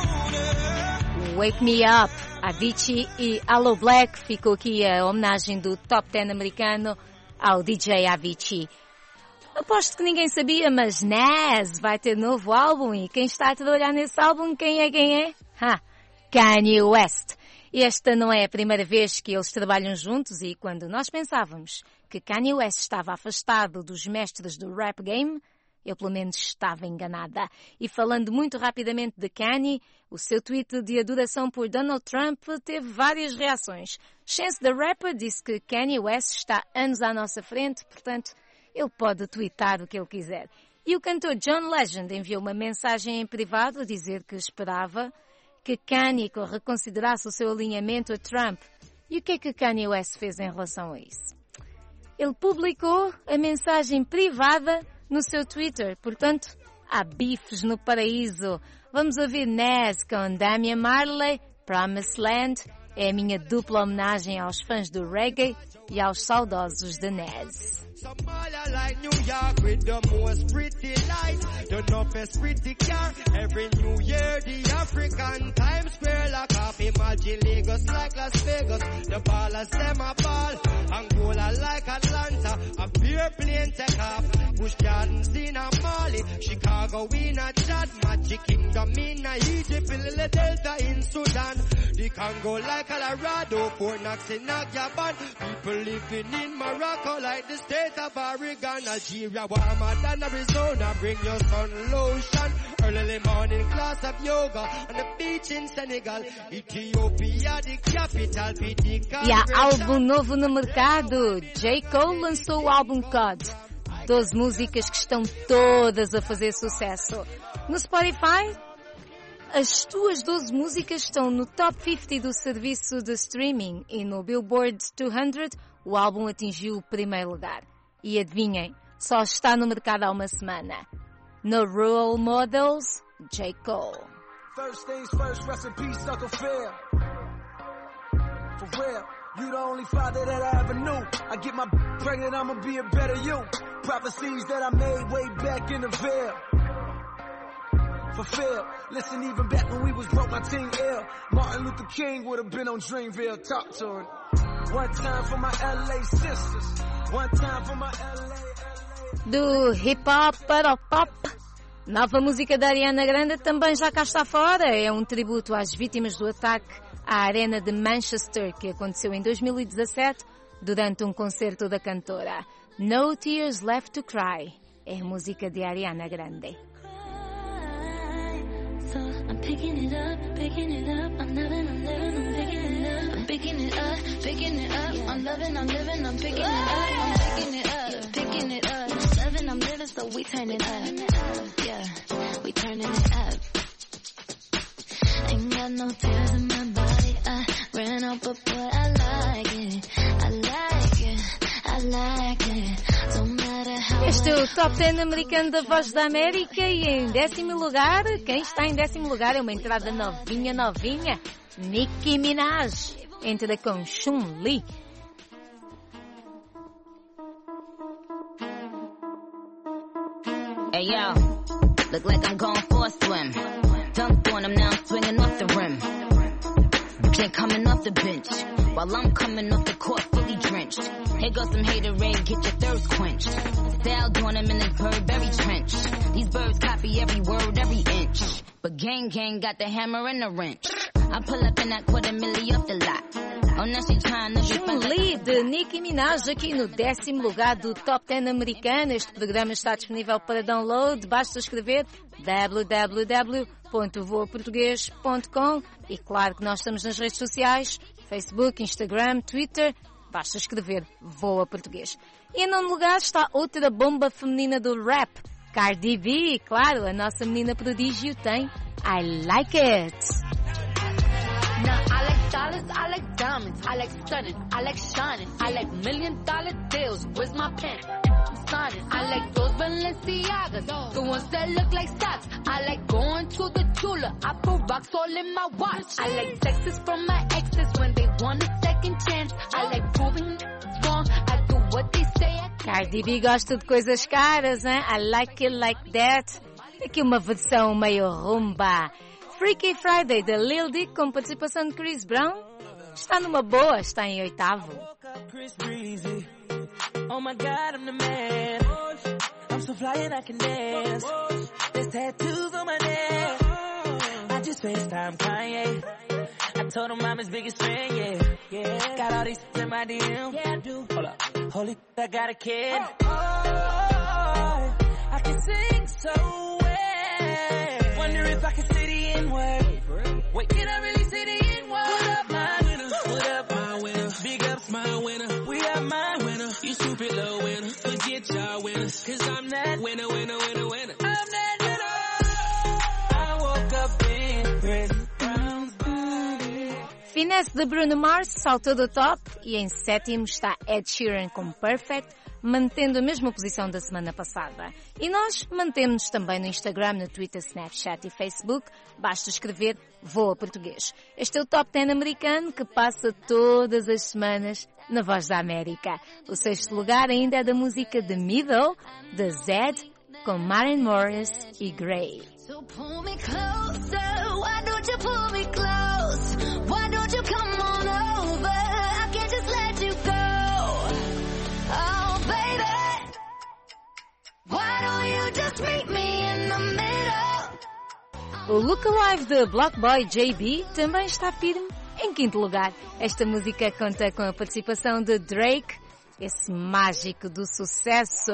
I'm older. Wake Me Up, Avicii e Aloe Black. Ficou aqui a homenagem do Top dez americano ao D J Avicii. Aposto que ninguém sabia, mas Nas vai ter novo álbum e quem está a trabalhar nesse álbum, quem é quem é? Ha! Kanye West. Esta não é a primeira vez que eles trabalham juntos e quando nós pensávamos que Kanye West estava afastado dos mestres do rap game, eu pelo menos estava enganada. E falando muito rapidamente de Kanye, o seu tweet de adoração por Donald Trump teve várias reações. Chance the Rapper disse que Kanye West está anos à nossa frente, portanto, ele pode tweetar o que ele quiser. E o cantor John Legend enviou uma mensagem em privado a dizer que esperava que Kanye reconsiderasse o seu alinhamento a Trump. E o que é que Kanye West fez em relação a isso? Ele publicou a mensagem privada no seu Twitter. Portanto, há bifes no paraíso. Vamos ouvir Nas com Damian Marley, Promised Land. É a minha dupla homenagem aos fãs do reggae e aos saudosos de Nas. Somalia like New York with the most pretty lights, the toughest pretty car. Every New Year, the African Times Square lock off. Imagine Lagos like Las Vegas, the ballers them a ball. Angola like Atlanta, a pure plane take off. Bush Gardens in a Mali, Chicago in a Chad, Magic Kingdom in a Egypt, Lily Delta in Sudan. The Congo like Colorado, Fort Knox in Agyaban. People living in Morocco like the state of Oregon, Algeria, warmer than Arizona. Bring your sun lotion, early morning class of yoga on the beach in Senegal, Ethiopia, the capital, P D. E há álbum novo no mercado. J. Cole lançou o álbum C O D. doze músicas que estão todas a fazer sucesso. No Spotify, as tuas doze músicas estão no top cinquenta do serviço de streaming e no Billboard duzentos o álbum atingiu o primeiro lugar. E adivinhem, só está no mercado há uma semana. No Role Models, J. Cole. First things first, rest in peace, Uncle Phil. For real, you the only father that I ever knew. I get my pregnant, I'ma be a better you. Prophecies that I made way back in the veil. Fulfilled. Listen, even back when we was broke, my team ill. Martin Luther King would have been on Dreamville. Talk to her. One time for my L A sisters. One time for my L A. Do hip hop para o pop. Nova música da Ariana Grande também já cá está fora. É um tributo às vítimas do ataque à Arena de Manchester que aconteceu em dois mil e dezassete durante um concerto da cantora. No Tears Left to Cry. É a música de Ariana Grande. So I'm picking it up, picking it up, I'm loving, I'm living, I'm picking it up, I'm picking it up, picking it up, I'm loving, I'm living, I'm picking it up, I'm picking it up, picking it up, I'm loving, I'm living, so we turn it up, yeah, we turning it up. Ain't got no tears in my body, I ran out, but boy, I like it, I like it, I like it, don't matter how. Este é o Top dez americano da Voz da América e em décimo lugar, quem está em décimo lugar é uma entrada novinha, novinha, Nicki Minaj, entra com Chun-Li. Hey yo, look like I'm going for a swim. Dunked on him, now I'm swinging off the rim. Jay coming off the bench, while I'm coming off the court. fully drenched. Here goes some haterade, get your thirst quenched. Style doing them in this Burberry trench. These birds copy every word, every inch. But gang gang got the hammer and the wrench. I pull up in that quarter milli off the lot. Oh, now she trying to be Chun-Li de Nicki Minaj aqui no décimo lugar do Top dez americano. Este programa está disponível para download. Basta escrever w w w ponto voa português ponto com e claro que nós estamos nas redes sociais, Facebook, Instagram, Twitter. Basta escrever Voa Português. E em nono lugar está outra bomba feminina do rap, Cardi B. Claro, a nossa menina prodígio tem I Like It. Now I like dollars, I like diamonds, I like stunning, I like shining, I like million dollar deals. Where's my pen? I'm signing. I like those Balenciagas, the ones that look like stocks. I like going to the jeweler, I put rocks all in my watch. I like texts from my exes when they want a second chance. I like proving wrong, I do what they say. Cardi B gosta de coisas caras, hein? I Like It Like That. Aqui uma versão meio rumba. Freaky Friday da Lil Dick com participação de Chris Brown está numa boa, está em oitavo. Oh my God, I'm the man. I'm so fly and I can dance. There's tattoos on my neck. I just FaceTime Kanye. I told him I'm his biggest fan, yeah. Yeah. Got all these in my D M. Yeah, I do. Hold up. Holy, I got a kid. Oh, oh, I can sing so well. Wonder if I can say the N-word. Wait, can I really say the N-word? What up, my winner? What up, my winner? Big ups, my winner. We are my winner. You stupid little winner. Forget y'all winners. Cause I'm that winner, winner, winner, winner. I'm that winner. I woke up in prison. Finesse de Bruno Mars saltou do top e em sétimo está Ed Sheeran com Perfect, mantendo a mesma posição da semana passada. E nós mantemos-nos também no Instagram, no Twitter, Snapchat e Facebook. Basta escrever Voa Português. Este é o Top dez americano que passa todas as semanas na Voz da América. O sexto lugar ainda é da música The Middle, de Zed, com Maren Morris e Grey. So pull me closer, why don't you pull me close? Why don't you come on over? I can't just let you go. Oh baby, why don't you just meet me in the middle? O Look Alive de Block Boy J B também está firme em quinto lugar. Esta música conta com a participação de Drake, esse mágico do sucesso.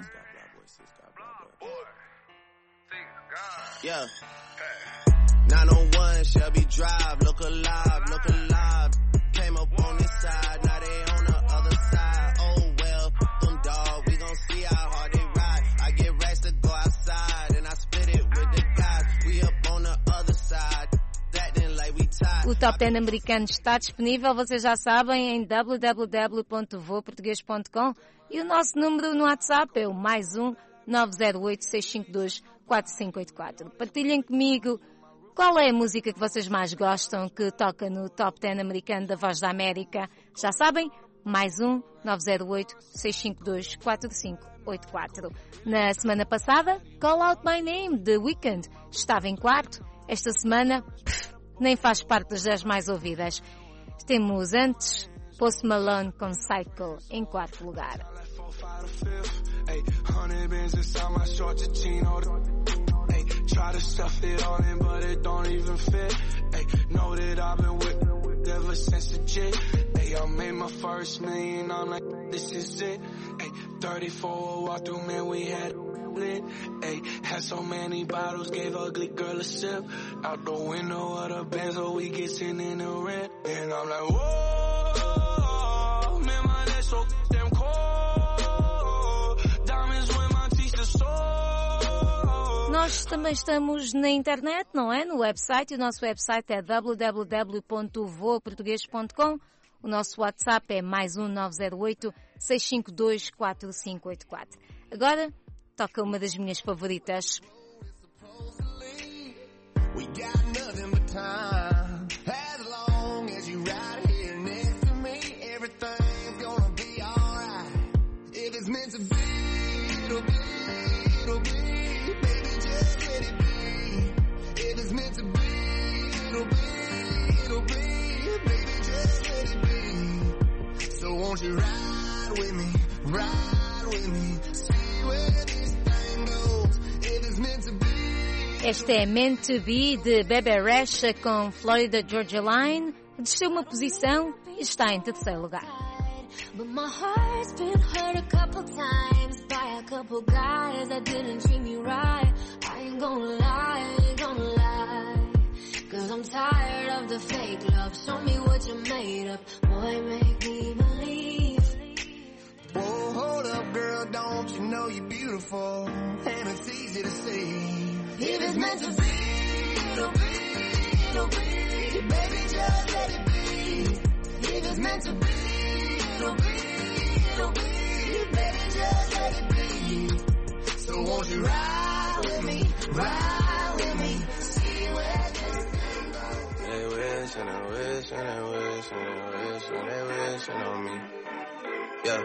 Yeah. nine oh one Shelby Drive, look alive, look alive. Came up on this side, now they on the other side. Oh well, them dog, we gon' see how hard they ride. I get racks to go outside, and I split it with the guys. We up on the other side, acting like we tied. O Top dez americano está disponível, vocês já sabem, em w w w ponto voa português ponto com e o nosso número no WhatsApp é o mais um nove zero oito seis cinco dois quatro cinco oito quatro. Partilhem comigo qual é a música que vocês mais gostam que toca no Top dez americano da Voz da América. Já sabem, mais um nove zero oito seis cinco dois quatro cinco oito quatro. Na semana passada, Call Out My Name, de Weeknd, estava em quarto. Esta semana, pff, nem faz parte das dez mais ouvidas. Temos antes Post Malone com Cycle em quarto lugar. Hey, hundred bands inside my short chino. Hey, try to stuff it all in, but it don't even fit. Hey, know that I've been with ever since the jit. Hey, I made my first million, I'm like, this is it. Hey, thirty-four walk through, man, we had lit. Hey, had so many bottles, gave ugly girl a sip. Out the window of the Benz, so we get sitting in the rent. And I'm like, whoa, man, my neck so damn cold. Nós também estamos na internet, não é? No website. O nosso website é w w w ponto voa português ponto com. O nosso WhatsApp é mais um nove zero oito seis cinco dois quatro cinco oito quatro. Agora, toca uma das minhas favoritas. Won't you ride with me, ride with me, see where this thing goes, if it's meant to be. Esta é Meant to Be de Bebe Rexha com Florida Georgia Line. Desceu uma posição e está em terceiro lugar. But my heart's been hurt a couple times by a couple guys that didn't treat me right. I ain't gonna lie, I ain't gonna lie. Cause I'm tired of the fake love. Show me what you're made of. Boy, make me believe. Whoa, hold up, girl, don't you know you're beautiful? And it's easy to see. If it's meant to be, it'll be, it'll be. Baby, just let it be. If it's meant to be, it'll be, it'll be. Baby, just let it be. So won't you ride with me, ride with me, see where this thing goes. They wish and they wish and they wish and they wish and they wishing on me. Yeah.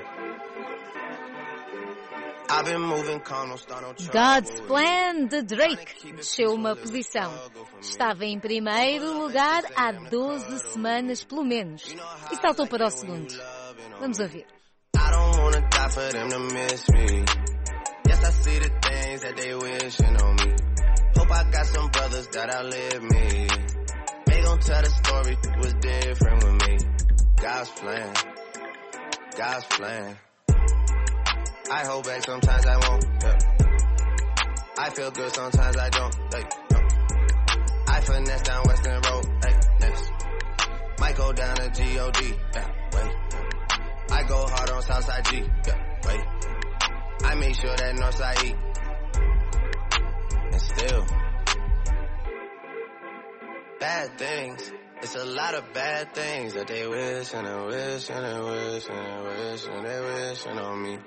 I've been moving calm, don't start no trouble. God's Plan de Drake desceu uma posição. Estava em primeiro lugar há doze semanas pelo menos e saltou para o segundo. Vamos ouvir. I don't wanna die for them to miss me. Yes, I see the things that they wishing on me. Hope I got some brothers that outlive me. They gon' tell the story was different with me. God's plan, God's plan. I hold back, sometimes I won't, yeah. I feel good, sometimes I don't, like, no. I finesse down Western Road, like, next. Might go down to G O D, yeah, wait. I go hard on Southside G, yeah, wait. I make sure that Northside E. And still, bad things. It's a lot of bad things that they wish and they wish and they wish and they wish and they wishing on me.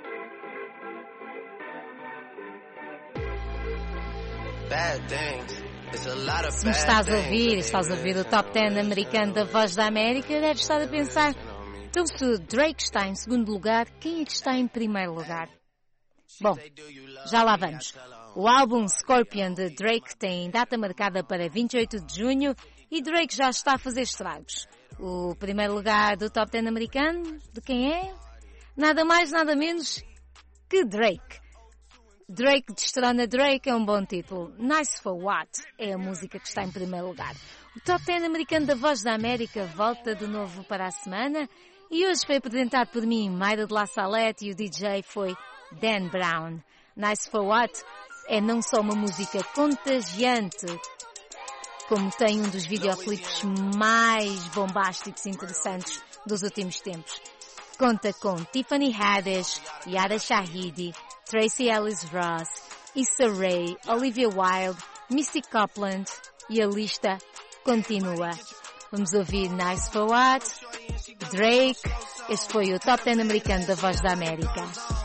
Se me estás a ouvir, estás a ouvir o Top dez americano da Voz da América, deves estar a pensar, então se Drake está em segundo lugar, quem é que está em primeiro lugar? Bom, já lá vamos. O álbum Scorpion de Drake tem data marcada para vinte e oito de junho e Drake já está a fazer estragos. O primeiro lugar do Top dez americano, de quem é? Nada mais, nada menos que Drake. Drake destrona Drake é um bom título. Nice for What é a música que está em primeiro lugar. O Top dez americano da Voz da América volta de novo para a semana e hoje foi apresentado por mim, Mayra de La Salette, e o D J foi Dan Brown. Nice for What é não só uma música contagiante, como tem um dos videoclipes mais bombásticos e interessantes dos últimos tempos. Conta com Tiffany Haddish, Yara Shahidi, Tracy Ellis Ross, Issa Rae, Olivia Wilde, Missy Copeland e a lista continua. Vamos ouvir Nice for What, Drake. Este foi o Top dez americano da Voz da América.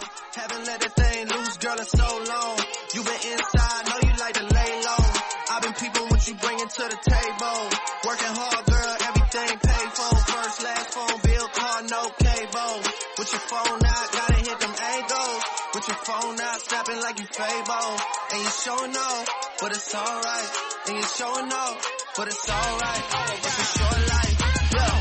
With your phone out, gotta hit them angles. With your phone out, snapping like you Fable. And you showing off, but it's alright. And you showing off, but it's alright. It's a short life, yeah.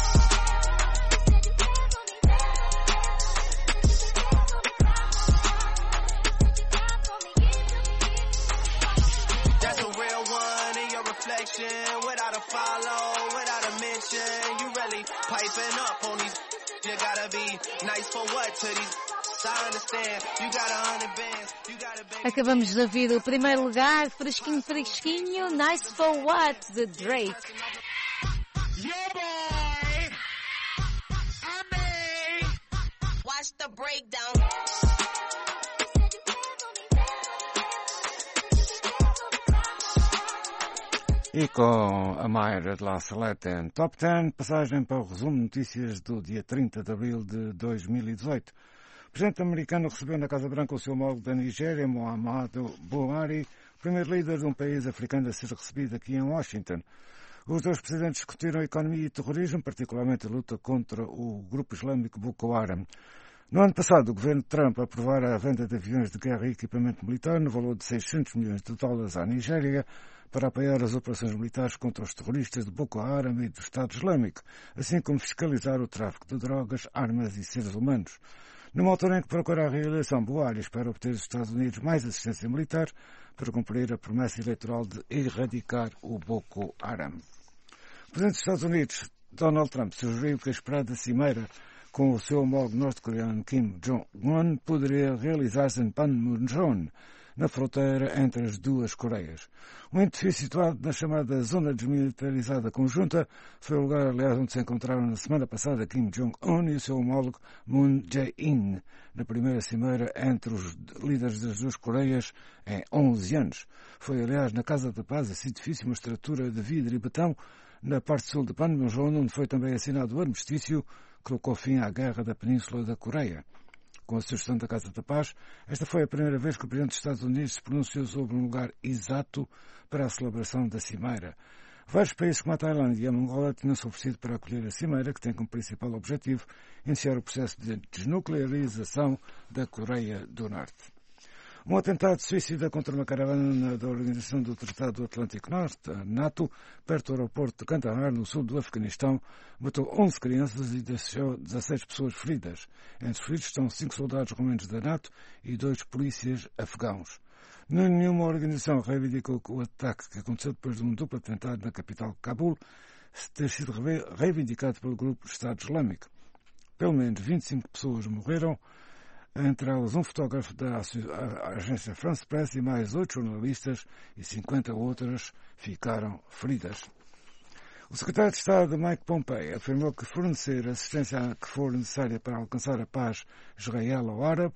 That's a real one in your reflection. Without a follow, without a mention. You really piping up on these. You gotta be nice for what to these. I understand. You got a hundred bands. You gotta be. Acabamos de ouvir o primeiro lugar, fresquinho, fresquinho, Nice for What, de Drake. Yeah, boy. I mean, watch the breakdown. E com a Mayra de La Salette em Top dez, passagem para o resumo de notícias do dia trinta de abril de dois mil e dezoito. O presidente americano recebeu na Casa Branca o seu homólogo da Nigéria, Muhammadu Buhari, primeiro líder de um país africano a ser recebido aqui em Washington. Os dois presidentes discutiram a economia e o terrorismo, particularmente a luta contra o grupo islâmico Boko Haram. No ano passado, o governo Trump aprovara a venda de aviões de guerra e equipamento militar no valor de seiscentos milhões de dólares à Nigéria, para apoiar as operações militares contra os terroristas de Boko Haram e do Estado Islâmico, assim como fiscalizar o tráfico de drogas, armas e seres humanos. Numa altura em que procura a reeleição, Buhari espera obter dos Estados Unidos mais assistência militar para cumprir a promessa eleitoral de erradicar o Boko Haram. O presidente dos Estados Unidos, Donald Trump, sugeriu que a esperada cimeira com o seu homólogo norte-coreano Kim Jong-un poderia realizar-se em Panmunjom, na fronteira entre as duas Coreias. Um edifício situado na chamada Zona Desmilitarizada Conjunta foi o lugar, aliás, onde se encontraram na semana passada Kim Jong-un e o seu homólogo Moon Jae-in, na primeira cimeira entre os líderes das duas Coreias em onze anos. Foi, aliás, na Casa da Paz, esse edifício, uma estrutura de vidro e betão, na parte sul de Panmunjom, onde foi também assinado o armistício que colocou fim à guerra da Península da Coreia. Com a sugestão da Casa da Paz, esta foi a primeira vez que o Presidente dos Estados Unidos se pronunciou sobre um lugar exato para a celebração da Cimeira. Vários países como a Tailândia e a Mongola tinham-se oferecido para acolher a Cimeira, que tem como principal objetivo iniciar o processo de desnuclearização da Coreia do Norte. Um atentado suicida contra uma caravana da Organização do Tratado do Atlântico Norte, a NATO, perto do aeroporto de Kandahar, no sul do Afeganistão, matou onze crianças e deixou dezasseis pessoas feridas. Entre os feridos estão cinco soldados romanos da NATO e dois polícias afegãos. Nenhuma organização reivindicou que o ataque, que aconteceu depois de um duplo atentado na capital Cabul, ter sido reivindicado pelo grupo Estado Islâmico. Pelo menos vinte e cinco pessoas morreram, entre elas um fotógrafo da agência France Press e mais oito jornalistas, e cinquenta outras ficaram feridas. O secretário de Estado, Mike Pompeo, afirmou que fornecer a assistência que for necessária para alcançar a paz israelo-árabe,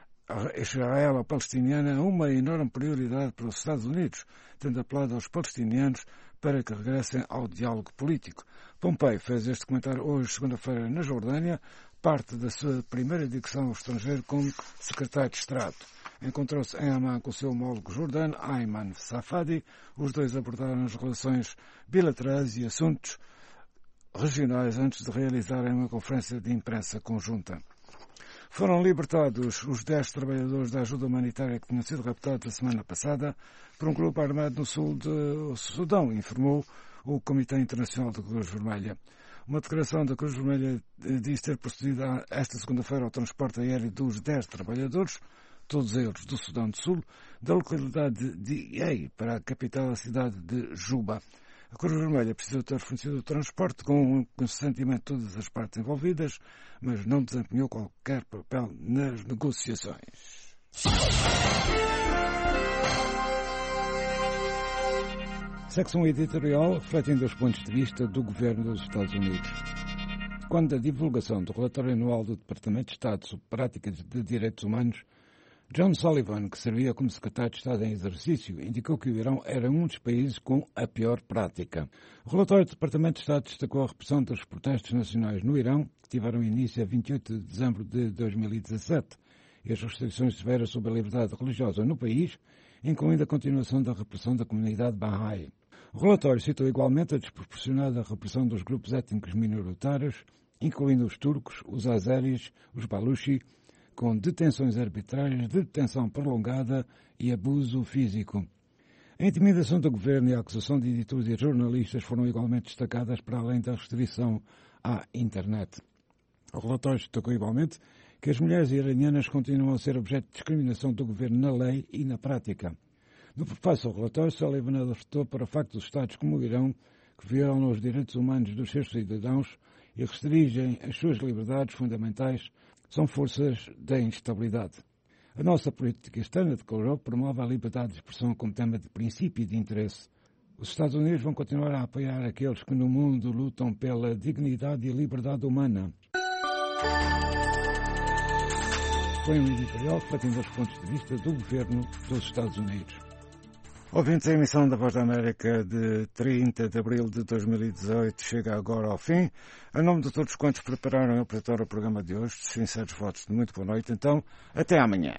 israelo-palestiniana, é uma enorme prioridade para os Estados Unidos, tendo apelado aos palestinianos para que regressem ao diálogo político. Pompeo fez este comentário hoje, segunda-feira, na Jordânia, parte da sua primeira digressão ao estrangeiro como secretário de Estado. Encontrou-se em Amman com o seu homólogo jordano, Ayman Safadi. Os dois abordaram as relações bilaterais e assuntos regionais antes de realizarem uma conferência de imprensa conjunta. Foram libertados os dez trabalhadores da ajuda humanitária que tinham sido raptados a semana passada por um grupo armado no sul do Sudão, informou o Comitê Internacional da Cruz Vermelha. Uma declaração da Cruz Vermelha diz ter procedido esta segunda-feira ao transporte aéreo dos dez trabalhadores, todos eles do Sudão do Sul, da localidade de Yei para a capital, a cidade de Juba. A Cruz Vermelha precisou ter fornecido o transporte com o consentimento de todas as partes envolvidas, mas não desempenhou qualquer papel nas negociações. Secção editorial refletindo os pontos de vista do governo dos Estados Unidos. Quando a divulgação do relatório anual do Departamento de Estado sobre práticas de direitos humanos, John Sullivan, que servia como secretário de Estado em exercício, indicou que o Irão era um dos países com a pior prática. O relatório do Departamento de Estado destacou a repressão dos protestos nacionais no Irão, que tiveram início a vinte e oito de dezembro de dois mil e dezassete, e as restrições severas sobre a liberdade religiosa no país, incluindo a continuação da repressão da comunidade Bahá'í. O relatório citou igualmente a desproporcionada repressão dos grupos étnicos minoritários, incluindo os turcos, os azeris, os baluchi, com detenções arbitrárias, detenção prolongada e abuso físico. A intimidação do governo e a acusação de editores e jornalistas foram igualmente destacadas para além da restrição à internet. O relatório destacou igualmente que as mulheres iranianas continuam a ser objeto de discriminação do governo na lei e na prática. No prefácio ao relatório, Sullivan alertou para o facto dos Estados como o Irão, que violam os direitos humanos dos seus cidadãos e restringem as suas liberdades fundamentais, são forças da instabilidade. A nossa política externa, declarou, promove a liberdade de expressão como tema de princípio e de interesse. Os Estados Unidos vão continuar a apoiar aqueles que no mundo lutam pela dignidade e liberdade humana. Foi um editorial refletindo os pontos de vista do governo dos Estados Unidos. Ouvintes, a emissão da Voz da América de trinta de abril de dois mil e dezoito chega agora ao fim. Em nome de todos quantos prepararam e apresentaram o programa de hoje, sinceros votos de muito boa noite. Então, até amanhã.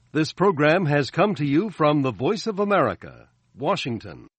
This program has come to you from the Voice of America, Washington.